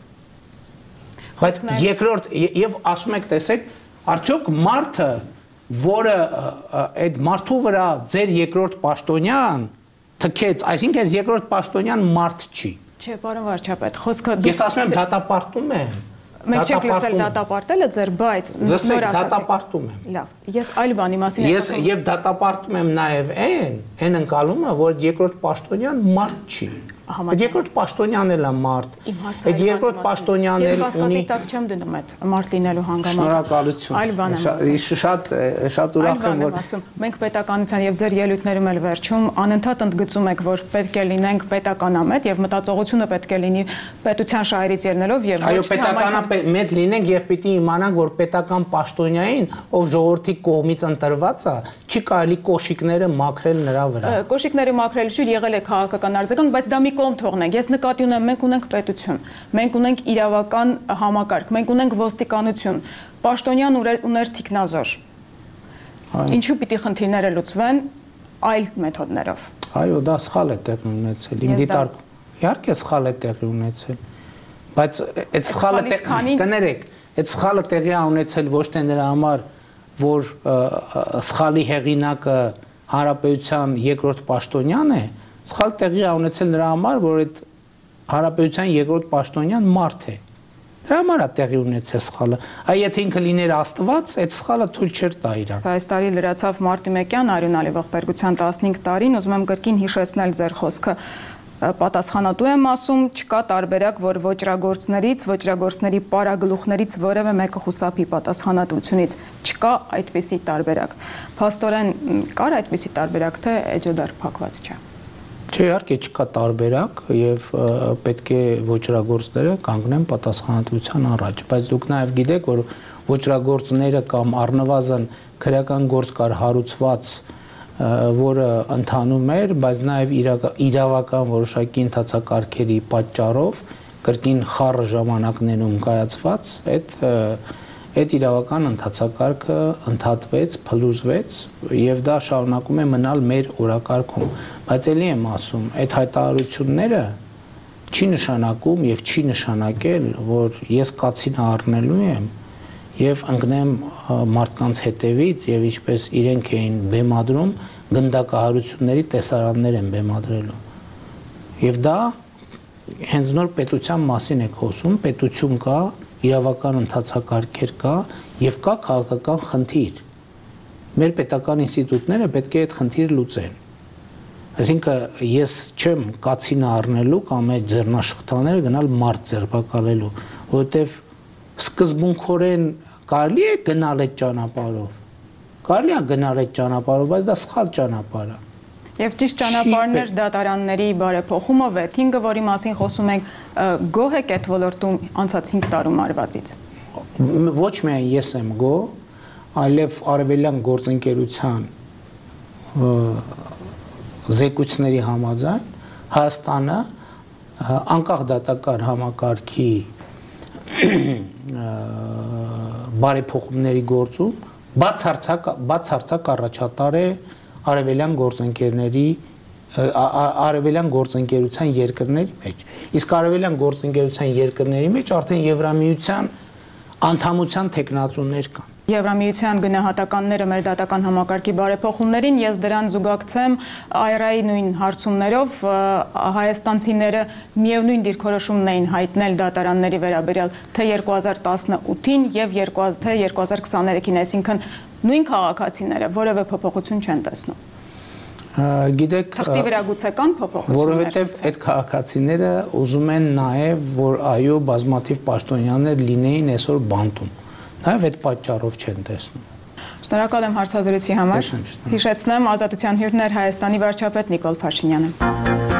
Բայց երկրորդ եւ ասում եք, տեսեք, արդյոք մարդը, որը այդ մարդու վրա ձեր երկրորդ պաշտոնյան թքեց, այսինքն այս երկրորդ պաշտոնյան մարդ չի։ Չէ, պարոն վարչապետ, խոսքը Ես ասում եմ դատապարտում եմ։ Մենք չենք լսել դատապարտելը ձեր, բայց նոր ասացիք դատապարտում եմ։ Լավ, ես այլ բանի մասին եմ Ես եւ դատապարտում եմ նաեւ այն, այն ընկալումը, որ երկրորդ պաշտոնյան մարդ չի։ Այդ երկրորդ պաշտոնյանն էլ է մարդ։ Այդ երկրորդ պաշտոնյանն էլ ունի։ Ես տակ չեմ դնում այդ մարդ լինելու հանգամանքը։ Շնորհակալություն։ Այլ բան եմ։ Շատ շատ ուրախ եմ, որ մենք պետականության եւ ձեր ելույթներում էլ վերջում անընդհատ ընդգծում եք, որ պետք է լինենք պետականամետ եւ մտածողությունը պետք է լինի պետության շահերից ելնելով եւ Այո, պետականամետ լինենք եւ պիտի իմանանք, որ պետական պաշտոնյային, ով ժողովրդի կողմից ընտրված է, չի կարելի կոշիկները մաքրել նրա վրա։ Կոշիկները մաքրել չի եղել է քաղաքական արձագանք, բայց դա մի կողմ թողնենք։ Ես նկատի ունեմ, մենք ունենք պետություն, մենք ունենք իրավական համակարգ, մենք ունենք ոստիկանություն, պաշտոնյան ուներ թիկնազոր։ Ինչու պիտի խնդիրները լուծվեն այլ մեթոդներով։ Այո, դա սխալ է տեղի ունեցել։ Իմ դիտարկում իհարկե սխալ է տեղի ունեցել, բայց այդ սխալը կներեք, այդ սխալը տեղի է ունեցել ոչ թե նրա համար, որ սխալի հեղինակը հանրապետության երկրորդ պաշտոնյան է, սխալ տեղի է ունեցել նրա համար, որ այդ հանրապետության երկրորդ պաշտոնյան մարդ է։ Դրա համար է տեղի ունեցել սխալը։ Այ եթե ինքը լիներ Աստված, այդ սխալը թույլ չէր տա իրան։ Այս տարի լրացավ Մարտի մեկյան արյունալի ողբերգության տասնհինգ տարին, ուզում եմ կրկին հիշեցնել ձեր խոսքը։ Պատասխանատու եմ ասում, չկա տարբերակ, որ ոճրագործներից, ոճրագործների պարագլուխներից որևէ մեկը խուսափի պատասխանատվությունից։ Չկա այդպիսի տարբերակ։ Փաստորեն կար այդպիսի տարբերակ, թե էջոդար փակված չէ։ Չէ, իհարկե չկա տարբերակ եւ պետք է ոճրագործները կանգնեն պատասխանատվության առաջ, բայց դուք նաեւ գիտեք, որ ոճրագործները կամ առնվազն քրեական գործ կար հարուցված, որը ընթանում էր, բայց նաեւ իրավական որոշակի ընթացակարգերի պատճառով կրկին խառը ժամանակներում կայացված այդ այդ իրավական ընթացակարգը ընդհատվեց, փլուզվեց եւ դա շարունակում է մնալ մեր օրակարգում, բայց ելի եմ ասում, այդ հայտարարությունները չի նշանակում եւ չի նշանակել, որ ես կացին առնելու եմ եւ ընկնեմ մարդկանց հետևից եւ ինչպես իրենք էին բեմադրում, գնդակահարությունների տեսարաններ են բեմադրելու։ Եվ դա հենց նոր պետության մասին եք խոսում, պետություն կա, իրավական ընթացակարգեր կա եւ կա քաղաքական խնդիր։ Մեր պետական ինստիտուտները պետք է այդ խնդիրը լուծեն։ Այսինքն ես չեմ կացին առնելու կամ այդ ձեռնաշխտաները գնալ մարդ ձերբակալելու, որովհետեւ սկզբունքորեն կարելի է գնալ այդ ճանապարհով։ Կարելի է գնալ այդ ճանապարհով, բայց դա սխալ ճանապարհ է։ Եվ ճիշտ ճանապարհներ դատարանների բարեփոխումը վեթինգը, որի մասին խոսում ենք, գոհ եք այդ ոլորտում անցած հինգ տարում արվածից։ Ոչ միայն ես եմ գոհ, այլև արևելյան գործընկերության զեկույցների համաձայն Հայաստանը անկախ դատական համակարգի բարեփոխումների գործում բացարձակ բացարձակ առաջատար է արևելյան գործընկերների արևելյան գործընկերության երկրների մեջ։ Իսկ արևելյան գործընկերության երկրների մեջ արդեն Եվրամիության անդամության տեխնացուներ կան։ Եվրամիության գնահատականները մեր դատական համակարգի բարեփոխումներին, ես դրան զուգակցեմ այ-ռ-ի նույն հարցումներով հայաստանցիները միևնույն դիրքորոշումն էին հայտնել դատարանների վերաբերյալ թե երկու հազար տասնութին եւ թե երկու հազար քսաներեքին, այսինքն նույն քաղաքացիները որևէ փոփոխություն չեն տեսնում։ Գիտեք, թղթի վրա գուցե կան փոփոխություններ, որովհետև այդ քաղաքացիները ուզում են նաև, որ այո, բազմաթիվ պաշտոնյաներ լինեին այսօր բանտում։ Նաև այդ պատճառով չեն տեսնում։ Շնորհակալ եմ հարցազրույցի համար։ Հիշեցնեմ, Ազատության հյուրն էր Հայաստանի վարչապետ Նիկոլ Փաշինյանը։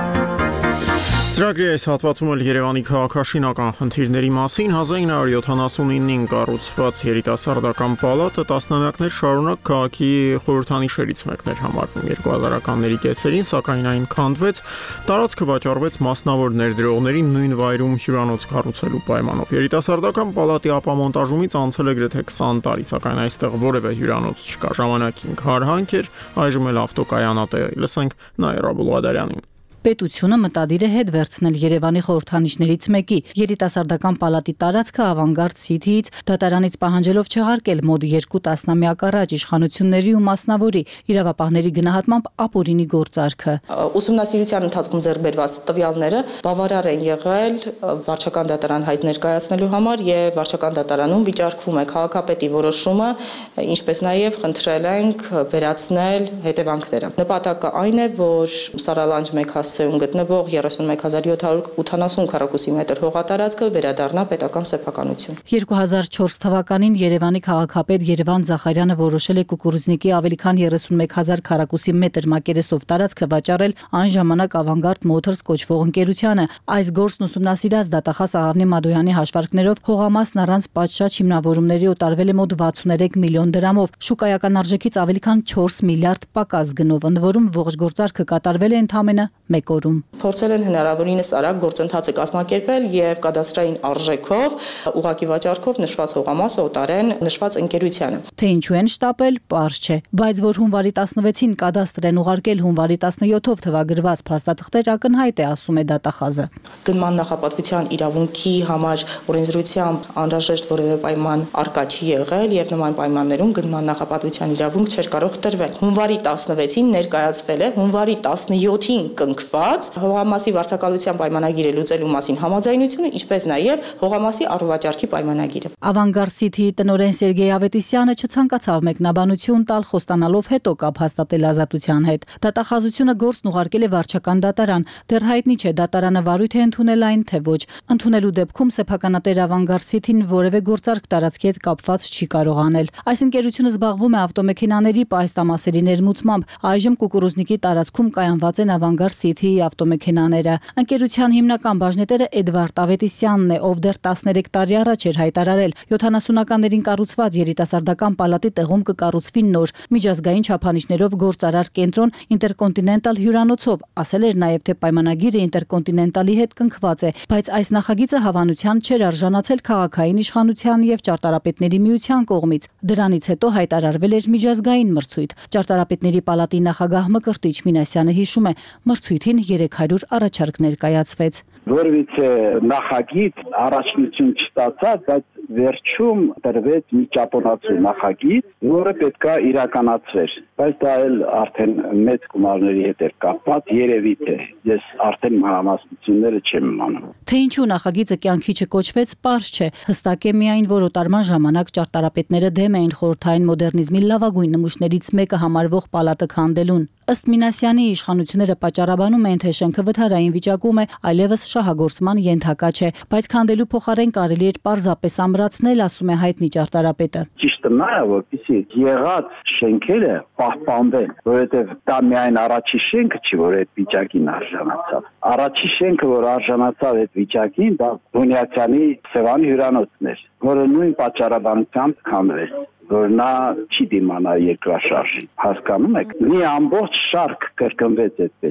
Ծրագրի այս հատվածում էլ Երևանի քաղաքաշինական խնդիրների մասին հազար ինը հարյուր յոթանասունինին կառուցված երիտասարդական պալատը տասնամյակներ շարունակ քաղաքի խորհրդանիշերից մեկն էր համարվում։ երկու հազարականների կեսերին, սակայն այն քանդվեց, տարածքը վաճառվեց մասնավոր ներդրողներին նույն վայրում հյուրանոց կառուցելու պայմանով։ Երիտասարդական պալատի ապամոնտաժումից անցել է գրեթե քսան տարի, սակայն այստեղ որևէ հյուրանոց չկա։ Ժամանակին քարհանք էր, այժմ էլ ավտոկայանատեղ է։ Լսենք Նաիրա Բուլղադարյանին։ Պետությունը մտադիր է հետ վերցնել Երևանի խորհրդանիշներից մեկի երիտասարդական պալատի տարածքը ավանգարդ Սիթիից դատարանից պահանջելով չեղարկել մոտ երկու տասնամյակ առաջ իշխանությունների ու մասնավորի իրավապահների գնահատմամբ ապօրինի գործարքը։ Ուսումնասիրության ընթացքում ձեռք բերված տվյալները բավարար են եղել վարչական դատարան հայց ներկայացնելու համար եւ վարչական դատարանում վիճարկվում է քաղաքապետի որոշումը, ինչպես նաեւ խնդրել ենք վերացնել հետևանքները։ Նպատակը այն է, որ Սարալանջ մեկ հասցեում գտնվող երեսունմեկ հազար յոթ հարյուր ութանասուն քառակուսի մետր հողատարածքը վերադառնա պետական սեփականություն։ երկու հազար չորս թվականին Երևանի քաղաքապետ Երևան Զախարյանը որոշել է Կուկուռուզնիկի ավելի քան երեսունմեկ հազար քառակուսի մետր մակերեսով տարածքը վաճառել այն ժամանակ Avangard Motors կոչվող ընկերությանը։ Այս գործն ուսումնասիրած դատախազ Աղավնի Մադոյանի հաշվարկներով հողամասն առանց պատշաճ հիմնավորումների օտարվել է մոտ վաթսուններեք միլիոն դրամով, շուկայական արժեքից ավելի քան չորս միլիարդ պակաս գնով, ընդ որում ողջ գործարքը կատարվել է ընդամենը մեկ օրում։ Փորձել են հնարավորինս արագ գործընթացը կազմակերպել եւ կադաստրային արժեքով ուղղակի վաճառքով նշված հողամասը օտարեն նշված ընկերությանը։ Թե ինչու են շտապել, պարզ չէ, բայց որ հունվարի տասնվեցին կադաստր են ուղարկել հունվարի տասնյոթով թվագրված փաստաթղթեր ակնհայտ է, ասում է դատախազը։ Գնման նախապատվության իրավունքի համար օրենսդրությամբ անհրաժեշտ որևէ պայման առկա չի եղել եւ նման պայմաններում գնման նախապատվության իրավունք չէր կարող տրվել։ Հունվարի տասնվեցին ներկայացվել է հունվարի տասնյոթին կնքված հողամասի վարձակալության պայմանագիրը լուծելու մասին համաձայնությունը, ինչպես նաև հողամասի առվաճառքի պայմանագիրը։ Avangard City-ի տնօրեն Սերգեյ Ավետիսյանը չցանկացավ մեկնաբանություն տալ, խոստանալով հետո կապ հաստատել Ազատության հետ։ Դատախազությունը գործն ուղարկել է վարչական դատարան։ Դեռ հայտնի չէ դատարանը վարույթ է ընդունել այն, թե ոչ։ Ընդունելու դեպքում սեփականատեր Avangard City-ն որևէ գործարք տարածքի հետ կապված չի կարող անել։ Այս ընկերությունը զբաղվում է ավտոմեքենաների պահեստամասերի ներմուծմամբ։ Այժմ Կուկուռուզնիկի տարածքում կայանված են Avangard City-ի ավտոմեքենաները։ Ընկերության հիմնական բաժնետերը Էդվարդ Ավետիսյանն է, ով դեռ տասներեք տարի առաջ էր հայտարարել յոթանասունականներին կառուցված երիտասարդական պալատի տեղում կկառուցվի նոր միջազգային չափանիշներով գործարար կենտրոն Intercontinental հյուրանոցով, ասել էր նաև, թե պայմանագիրը Intercontinental-ի հետ կնքված է, բայց այս նախագիծը հավանության չէր արժանացել քաղաքային իշխանության եւ ճարտարապետների միության կողմից։ Դրանից հետո հայտարարվել էր միջազգային մրցույթ։ Ճարտարապետների պալատի նախագահ Մկրտիչ Մինասյանը հիշում է, մրցույթին երեք հարյուր առաջարկ ներկայացվեց։ Որովհետեւ նախագիծ առաջնություն չստացավ, բայց վերջում տրվեց մի ճապոնացու նախագիծ, որը պետքա իրականացվեր, բայց դա էլ արդեն մեծ գումարների հետ էր կապված, երևի թե ես արդեն մանրամասնությունները չեմ իմանում։ Թե ինչու նախագիծը կյանքի չկոչվեց, պարզ չէ։ Հստակ է միայն, որ օտարման ժամանակ ճարտարապետները դեմ էին խորհրդային մոդեռնիզմի լավագույն նմուշներից մեկը համարվող պալատը քանդելուն։ Ըստ Մինասյանի իշխանությունները պատճառաբանում են, թե շենքը վթարային վիճակում է, այլևս շահագործման ենթակա չէ, բայց քանդելու փոխարեն կարելի էր պարզապես ամրացնել, ասում է հայտնի ճարտարապետը։ Ճիշտը նա է, որպեսզի եղած շենքերը պահպանվեն, որովհետև դա միայն առաջի շենքը չի, որ այդ վիճակին արժանացավ։ Առաջի շենքը, որ արժանացավ այդ վիճակին, դա Բունյացյանի Սևանի հյուրանոցն էր, որը նույն պատճառաբանությամբ քանդվեց, որ նա չի դիմանա երկրաշարժին, հասկանում եք, մի ամբողջ շարք կրկնվեց այդպես։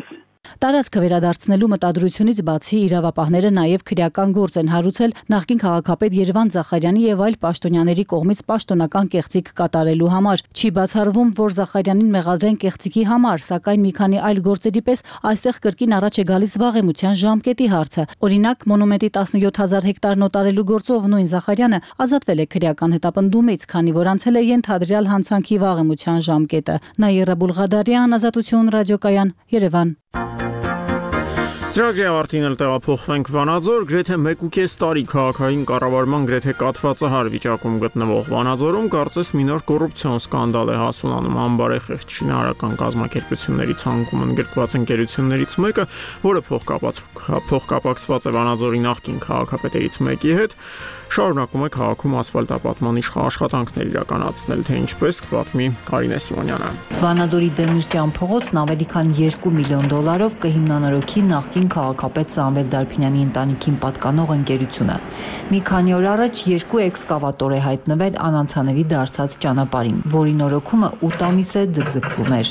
Տարածքը վերադարձնելու մտադրությունից բացի իրավապահները նաև քրեական գործ են հարուցել նախկին քաղաքապետ Երևան Զախարյանի եւ այլ պաշտոնյաների կողմից պաշտոնական կեղծիք կատարելու համար։ Չի բացառվում, որ Զախարյանին մեղադրեն կեղծիքի համար, սակայն մի քանի այլ գործերի պես այստեղ կրկին առաջ է գալիս վաղեմության ժամկետի հարցը։ Օրինակ, մոնումենտի տասնյոթ հազար հեկտար նոտարելու գործով նույն Զախարյանը ազատվել է քրեական հետապնդումից, քանի որ անցել է ենթադրյալ հանցանքի վաղեմության ժամկետը։ Նաիրա Բուլղադարյան, Ազատություն, ռադիոկայան, Երևան։ Ծրագրի ավարտին էլ տեղափոխվենք Վանաձոր, գրեթե մեկ ու կես տարի քաղաքային կառավարման գրեթե կաթվածահար վիճակում գտնվող Վանաձորում կարծես մի նոր կոռուպցիոն սկանդալ է հասունանում։ Անբարեխիղճ շինարարական կազմակերպությունների ցանկում ընդգրկված ընկերություններից մեկը, որը փոխկապակցված է Վանաձորի նախկին քաղաքապետերից մեկի հետ, շարունակում է քաղաքում ասֆալտապատման աշխատանքներ իրականացնել, թե ինչպես կպատմի Կարինե Սիմոնյանը։ Վանաձորի Դեմիրճյան փողոցն ավելի քան երկու միլիոն դոլարով կհիմնանորոգի նախկին քաղաքապետ Սամվել Դարփինյանի ընտանիքին պատկանող ընկերությունը։ Մի քանի օր առաջ երկու էքսկավատոր է հայտնվել անանցանելի դարձած ճանապարհին, որի նորոգումը ութ ամիս է ձգձգվում էր։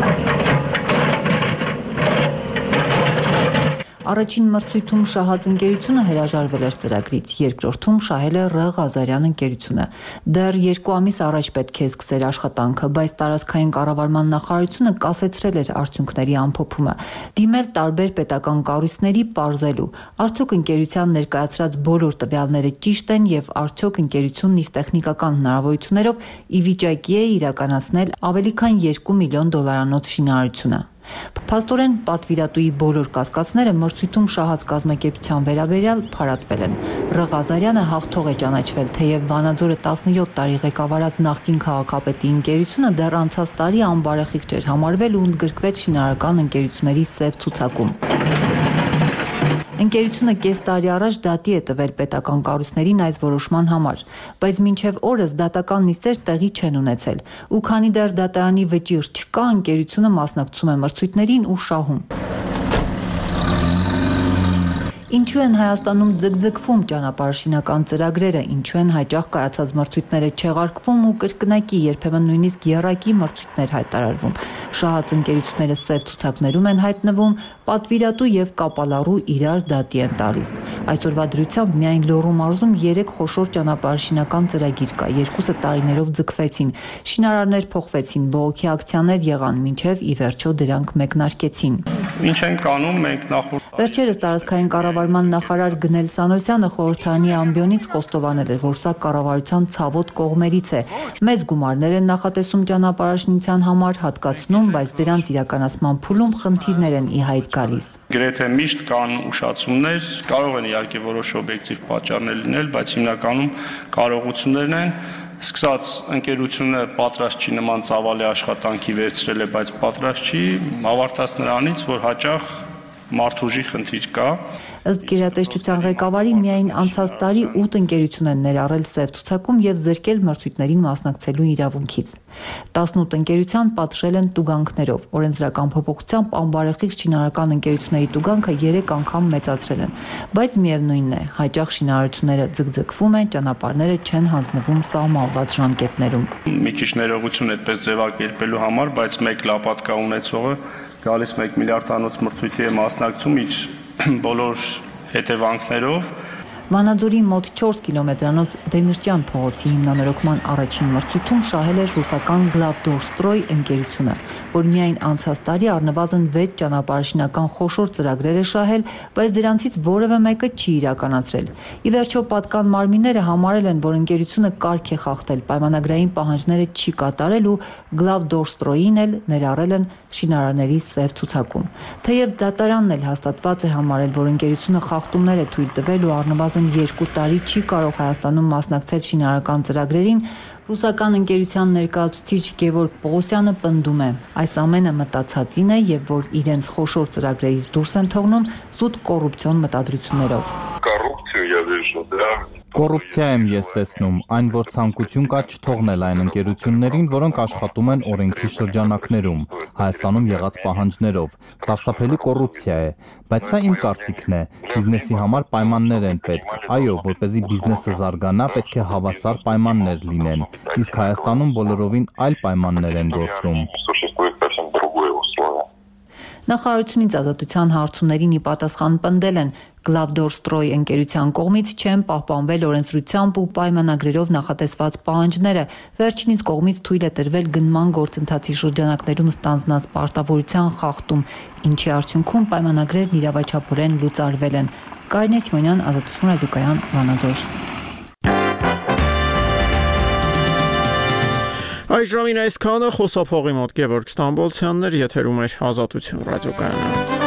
Առաջին մրցույթում շահած ընկերությունը հրաժարվել էր ծրագրից, երկրորդում շահել է Ռ. Ղազարյան ընկերությունը։ Դեռ երկու ամիս առաջ պետք է սկսեր աշխատանքը, բայց տարածքային կառավարման նախարարությունը կասեցրել էր արդյունքների ամփոփումը, դիմել տարբեր պետական կառույցների պարզելու, արդյոք ընկերության ներկայացրած բոլոր տվյալները ճիշտ են եւ արդյոք ընկերությունն իր տեխնիկական հնարավորություններով ի վիճակի է իրականացնել ավելի քան երկու միլիոն դոլարանոց շինարարությունը։ Փաստորեն պատվիրատուի բոլոր կասկածները մրցույթում շահած կազմակերպության վերաբերյալ փարատվել են։ Ռ. Ղազարյանը հաղթող է ճանաչվել, թեև Վանաձորը տասնյոթ տարի ղեկավարած նախկին քաղաքապետի ընկերությունը դեռ անցած տարի անբարեխիղճ էր համարվել ու ընդգրկվեց շինարարական ընկերությունների սև ցուցակում։ Ընկերությունը կես տարի առաջ դատի է տվել պետական կառույցներին այս որոշման համար, բայց մինչև օրս դատական նիստեր տեղի չեն ունեցել, ու քանի դեռ դատարանի վճիռ չկա, ընկերությունը մասնակցում է մրցույթներին ու շահում։ Ինչու են Հայաստանում ձգձգվում ճանապարհաշինական ծրագրերը, ինչու են հաճախ կայացած մրցույթները չեղարկվում ու կրկնակի, երբեմն նույնիսկ եռակի մրցույթներ հայտարարվում։ Շահած ընկերությունները սև ցուցակներում են հայտնվում, պատվիրատու եւ կապալառու իրար դատի են տալիս։ Այսօրվա դրությամբ միայն Լոռու մարզում երեք խոշոր ճանապարհաշինական ծրագիր կա, երկուսը տարիներով ձգվեցին, շինարարներ փոխվեցին, բողոքի ակցիաներ եղան, մինչև ի վերջո դրանք մեկնարկեցին։ Ինչ են կանում, մենք նախորդ Վերջերս տարածքային կառավարման նախարար Գնել Սանոսյանը խորհրդարանի ամբիոնից խոստովանել էր, որ սա կառավարության ցավոտ կողմերից է։ Մեծ գումարներ են նախատեսում ճանապարհաշինության համար, հատկացնում, բայց դրանց իրականացման փուլում խնդիրներ են ի հայտ գալիս։ Գրեթե միշտ կան ուշացումներ, կարող են իհարկե որոշ օբյեկտիվ պատճառներ լինել, բայց հիմնականում կարողություններն են։ Սկսած ընկերությունը պատրաստ չի նման ծավալի աշխատանքի վերցրել է, բայց պատրաստ չի, ավարտած նրանից, որ հաճախ մարդուժի խնդիր կա։ Ըստ գերատեսչության ղեկավարի միայն անցած տարի ութ ընկերություն են ներառել սև ցուցակում եւ զրկել մրցույթներին մասնակցելու իրավունքից։ տասնութ ընկերության պատժել են տուգանքներով։ Օրենսդրական փոփոխությամբ անբարեխիղճ շինարարական ընկերությունների տուգանքը երեք անգամ մեծացրել են, բայց միևնույնն է, հաճախ շինարարությունները ձգձգվում են, ճանապարհները չեն հանձնվում սահմանված ժամկետներում։ Մի քիչ ներողություն այդպես ձևակերպելու համար, բայց մեկ լապատկա ունեցողը գալիս մեկ միլիարդանոց մրցույթի է մասնակցում իր բոլոր հետևանքներով։ Վանաձորի մոտ չորս կիլոմետրանոց Դեմիրճյան փողոցի հիմնանորոգման առաջին մրցույթում շահել էր ռուսական Գլավդորստրոյ ընկերությունը, որ միայն անցած տարի առնվազն վեց ճանապարհաշինական խոշոր ծրագրեր է շահել, բայց դրանցից որևէ մեկը չի իրականացրել։ Ի վերջո պատկան մարմինները համարել են, որ ընկերությունը կարգ է խախտել, պայմանագրային պահանջները չի կատարել ու Գլավդորստրոյին էլ ներառել են շինարարների սև ցուցակում։ Թեև դատարանն էլ հաստատված է համարել, որ ընկերությունը խախտումներ է թույլ տվել ու առնվազն երկու տարի չի կարող Հայաստանում մասնակցել շինարարական ծրագրերին, ռուսական ընկերության ներկայացուցիչ Գևորգ Պողոսյանը պնդում է, այս ամենը մտածածին է եւ որ իրենց խոշոր ծրագրերից դուրս են թողնում զուտ կոռուպցիոն մտադրություններով։ Կոռուպցիա եմ ես տեսնում, այն որ ցանկություն կա չթողնել այն ընկերություններին, որոնք աշխատում են օրենքի շրջանակներում, Հայաստանում եղած պահանջներով, սարսափելի կոռուպցիա է, բայց սա իմ կարծիքն է, բիզնեսի համար պայմաններ են պետք, այո, որպեսզի բիզնեսը զարգանա, պետք է հավասար պայմաններ լինեն, իսկ Հայաստանում բոլորովին այլ պայմաններ են գործում։ Նախարարությունից ազատության հարցումներին ի պատասխան պնդել են Գլավդորստրոյ ընկերության կողմից չեն պահպանվել օրենսդրությամբ ու պայմանագրերով նախատեսված պահանջները, վերջինիս կողմից թույլ է տրվել գնման գործընթացի շրջանակներում ստանձնած պարտավորության խախտում, ինչի արդյունքում պայմանագրերն իրավաչափորեն լուծարվել են։ Կարինե Սիմոնյան, Ազատություն ռադիոկայան, Վանաձոր։ Այժմին այսքանը, խոսափողի մոտ Գևորգ Ստամբոլցյանն էր, եթերում էր Ազատություն ռադիոկայանը։